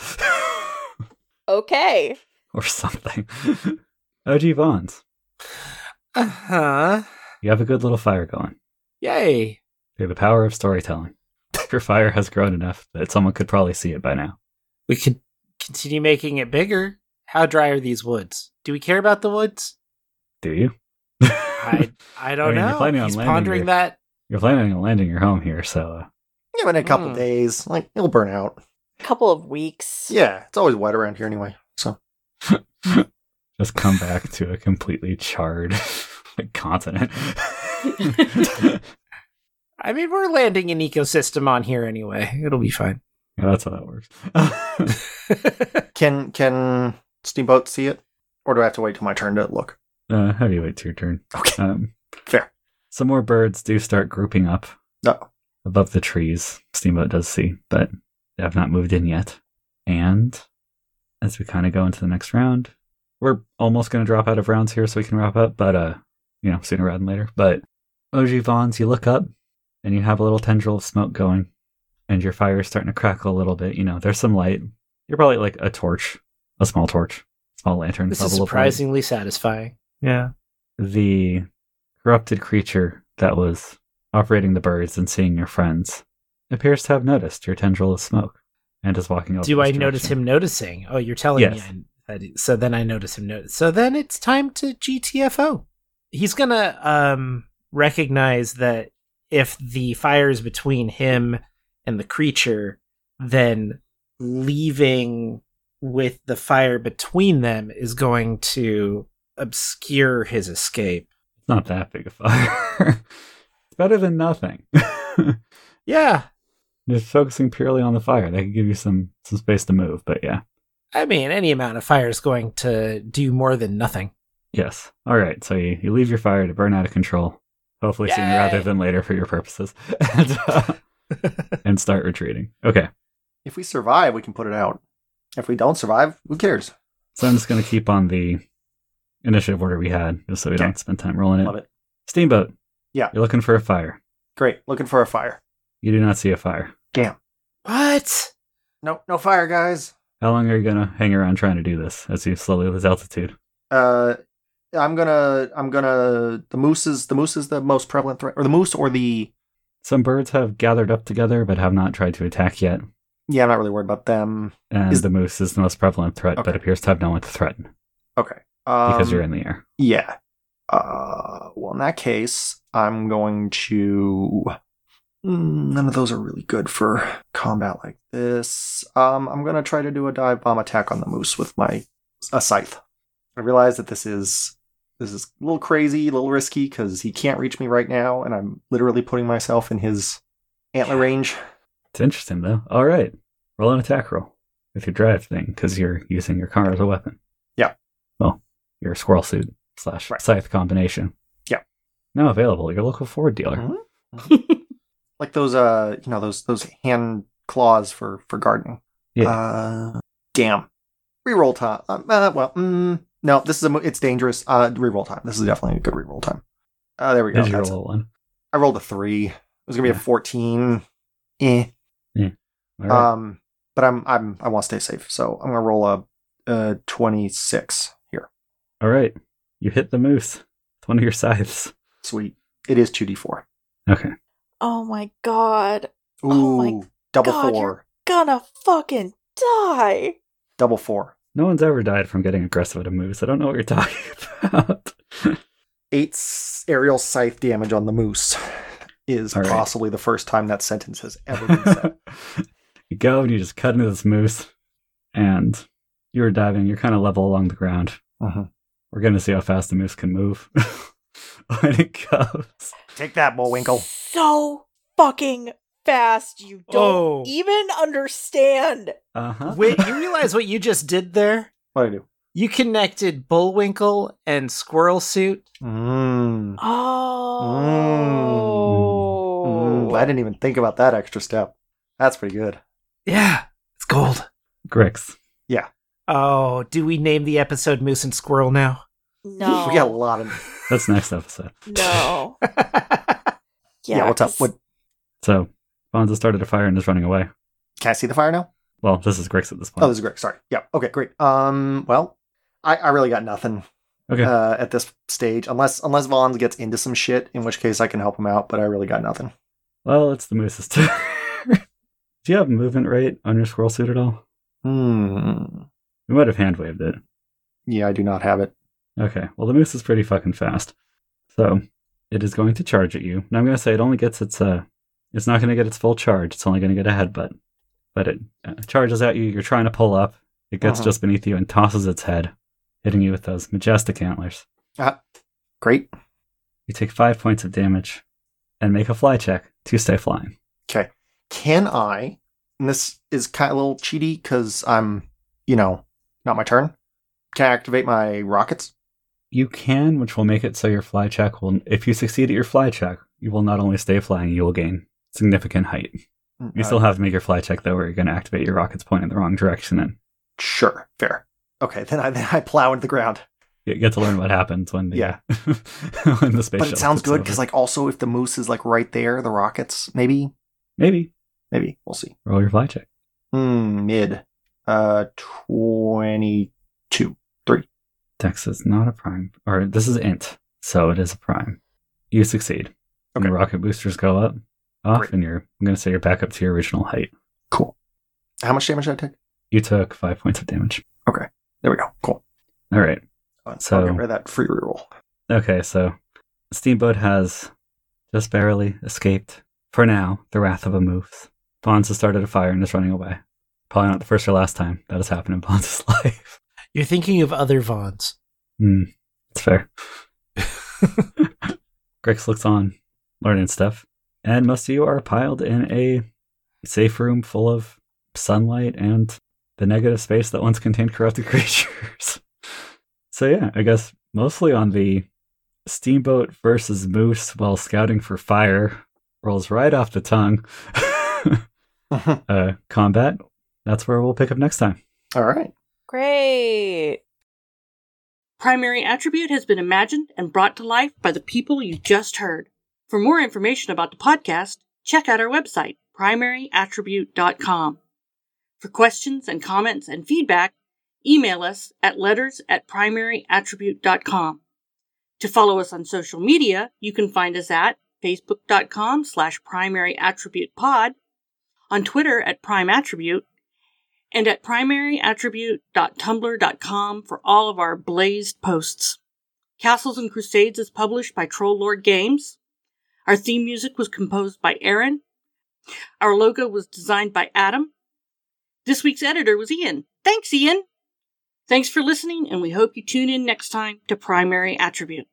Okay. Or something. O G Vons, Uh huh. you have a good little fire going. Yay. Through the power of storytelling. Your fire has grown enough that someone could probably see it by now. We could continue making it bigger. How dry are these woods? Do we care about the woods? Do you? I I don't I mean, you're know. planning on He's landing pondering your- that. You're planning on landing your home here, so uh, Yeah, but in a couple Hmm. days, like it'll burn out. Couple of weeks. Yeah, it's always wet around here anyway. So just come back to a completely charred like, continent. I mean, we're landing an ecosystem on here anyway. It'll be fine. Yeah, that's how that works. can can Steamboat see it, or do I have to wait till my turn to look? uh, have you wait to your turn. Okay, Um, fair. some more birds do start grouping up No. above the trees. Steamboat does see, but they have not moved in yet. And as we kind of go into the next round, we're almost going to drop out of rounds here so we can wrap up, but, uh, you know, sooner rather than later. But O G Vons, you look up and you have a little tendril of smoke going, and your fire is starting to crackle a little bit. You know, there's some light. You're probably like a torch, a small torch, small lantern. This is level of light. surprisingly satisfying. Yeah. The corrupted creature that was operating the birds and seeing your friends appears to have noticed your tendril of smoke and is walking over. Do this I notice direction. him noticing? Oh, you're telling Yes. me. I, that he- so then I notice him notice. So then it's time to G T F O. He's gonna um recognize that if the fire is between him and the creature, then leaving with the fire between them is going to obscure his escape. It's not that big a fire. It's better than nothing. Yeah. Just focusing purely on the fire. They could give you some, some space to move, but yeah. I mean, any amount of fire is going to do more than nothing. Yes. All right. So you, you leave your fire to burn out of control, hopefully sooner Yay. rather than later for your purposes, and, uh, and start retreating. Okay. If we survive, we can put it out. If we don't survive, who cares? So I'm just going to keep on the initiative order we had, just so we Okay. don't spend time rolling it. Love it. Steamboat. Yeah. You're looking for a fire. Great. Looking for a fire. You do not see a fire. Damn. What? No, no fire, guys. How long are you going to hang around trying to do this as you slowly lose altitude? Uh, I'm gonna, I'm gonna. The moose is the moose is the most prevalent threat, or the moose, or the. Some birds have gathered up together but have not tried to attack yet. Yeah, I'm not really worried about them. And Is- the moose is the most prevalent threat, Okay. but appears to have no one to threaten Okay. Um, because you're in the air. Yeah. Uh, well, in that case, I'm going to. Mm, None of those are really good for combat like this. Um, I'm gonna try to do a dive bomb attack on the moose with my a scythe. I realize that this is this is a little crazy, a little risky because he can't reach me right now, and I'm literally putting myself in his antler range. It's interesting, though. All right. Roll an attack roll with your drive thing because you're using your car as a weapon. Yeah. Well, your squirrel suit slash Right. scythe combination. Yeah. Now available. Your local Ford dealer. Mhm. Like those, uh, you know, those those hand claws for for gardening. Yeah. Uh, damn. Reroll time. Uh, uh, well, mm, no, this is a. mo- It's dangerous. Uh, reroll time. This is definitely a good reroll time. Uh, there we go. Did you That's- roll one? I rolled a three. It was gonna be Yeah. a fourteen. Eh. All right. Um, but I'm I'm I want to stay safe, so I'm gonna roll a, a twenty-six here. All right. You hit the moose with one of your scythes. Sweet. It is two d four. Okay. Oh my god. Ooh, Oh my double God, four. you're gonna fucking die. Double four. No one's ever died from getting aggressive at a moose. I don't know what you're talking about. Eight s- aerial scythe damage on the moose is All right. possibly the first time that sentence has ever been said. You go and you just cut into this moose, and you're diving. You're kind of level along the ground. Mhm. We're going to see how fast the moose can move when it goes. Take that, Bullwinkle. So fucking fast. You don't Oh. even understand. Uh-huh. Wait, you realize what you just did there? What do I do? You connected Bullwinkle and Squirrel Suit. Mm. Oh. Mm, I didn't even think about that extra step. That's pretty good. Yeah, it's gold. Grix. Oh, do we name the episode Moose and Squirrel now? No. We got a lot of. That's next episode. No. Yeah, what's up? 'cause- What? So, Bonza started a fire and is running away. Can I see the fire now? Well, this is Grix at this Oh, point. this is great. Sorry. Yeah. Okay. Great. Um. Well, I, I really got nothing Okay. uh, at this stage, unless unless Vaughn gets into some shit, in which case I can help him out. But I really got nothing. Well, it's the moose's turn. Do you have movement rate on your squirrel suit at all? Hmm. We might have hand waved it. Yeah, I do not have it. Okay. Well, the moose is pretty fucking fast. So, it is going to charge at you. Now, I'm going to say it only gets its, uh, it's not going to get its full charge. It's only going to get a headbutt. But it uh, charges at you. You're trying to pull up. It gets Uh-huh. just beneath you and tosses its head, hitting you with those majestic antlers. Great. You take five points of damage and make a fly check to stay flying. Okay. Can I? And this is kind of a little cheaty because I'm, you know, not my turn. Can I activate my rockets? You can, which will make it so your fly check will, if you succeed at your fly check, you will not only stay flying, you will gain significant height. You Uh, still have to make your fly check, though, where you're going to activate your rockets pointing the wrong direction and Sure. Fair. Okay. Then I then I plow into the ground. you get to learn what happens when the, Yeah. when the space But it shuttle sounds tips good over. because, like, also if the moose is like right there, the rockets, maybe, Maybe. maybe we'll see. Roll your fly check. Hmm. Mid. Uh. Twenty-two. Dex is not a prime. Or this is int, so it is a prime. You succeed. And Okay. the rocket boosters go up, off, Great. and you're, I'm going to say you're back up to your original height. Cool. How much damage did I take? You took five points of damage. There we go. Cool. All right. I'll So- get rid of that free reroll. Okay, so Steamboat has just barely escaped, for now, the wrath of a moose. Bonds has started a fire and is running away. Probably not the first or last time that has happened in Bonds' life. You're thinking of other Vaughns. Hmm, it's fair. Grix looks on, learning stuff, and most of you are piled in a safe room full of sunlight and the negative space that once contained corrupted creatures. So yeah, I guess mostly on the Steamboat versus Moose while scouting for fire, rolls right off the tongue. uh, combat, that's where we'll pick up next time. All right. Great. Primary Attribute has been imagined and brought to life by the people you just heard. For more information about the podcast, check out our website, primary attribute dot com. For questions and comments and feedback, email us at letters at primary attribute dot com. To follow us on social media, you can find us at facebook.com slash primaryattributepod, on Twitter at primeattribute, and at primary attribute dot tumblr dot com for all of our blazed posts. Castles and Crusades is published by Troll Lord Games. Our theme music was composed by Aaron. Our logo was designed by Adam. This week's editor was Ian. Thanks, Ian! Thanks for listening, and we hope you tune in next time to Primary Attribute.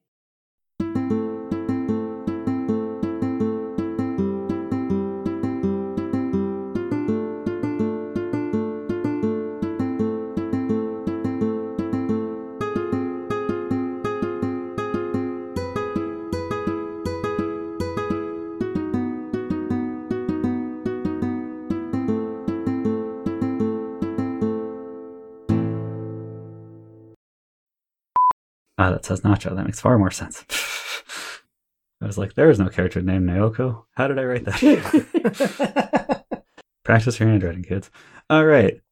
Ah, that says Nacho. That makes far more sense. I was like, there is no character named Naoko. How did I write that? Practice your handwriting, kids. All right.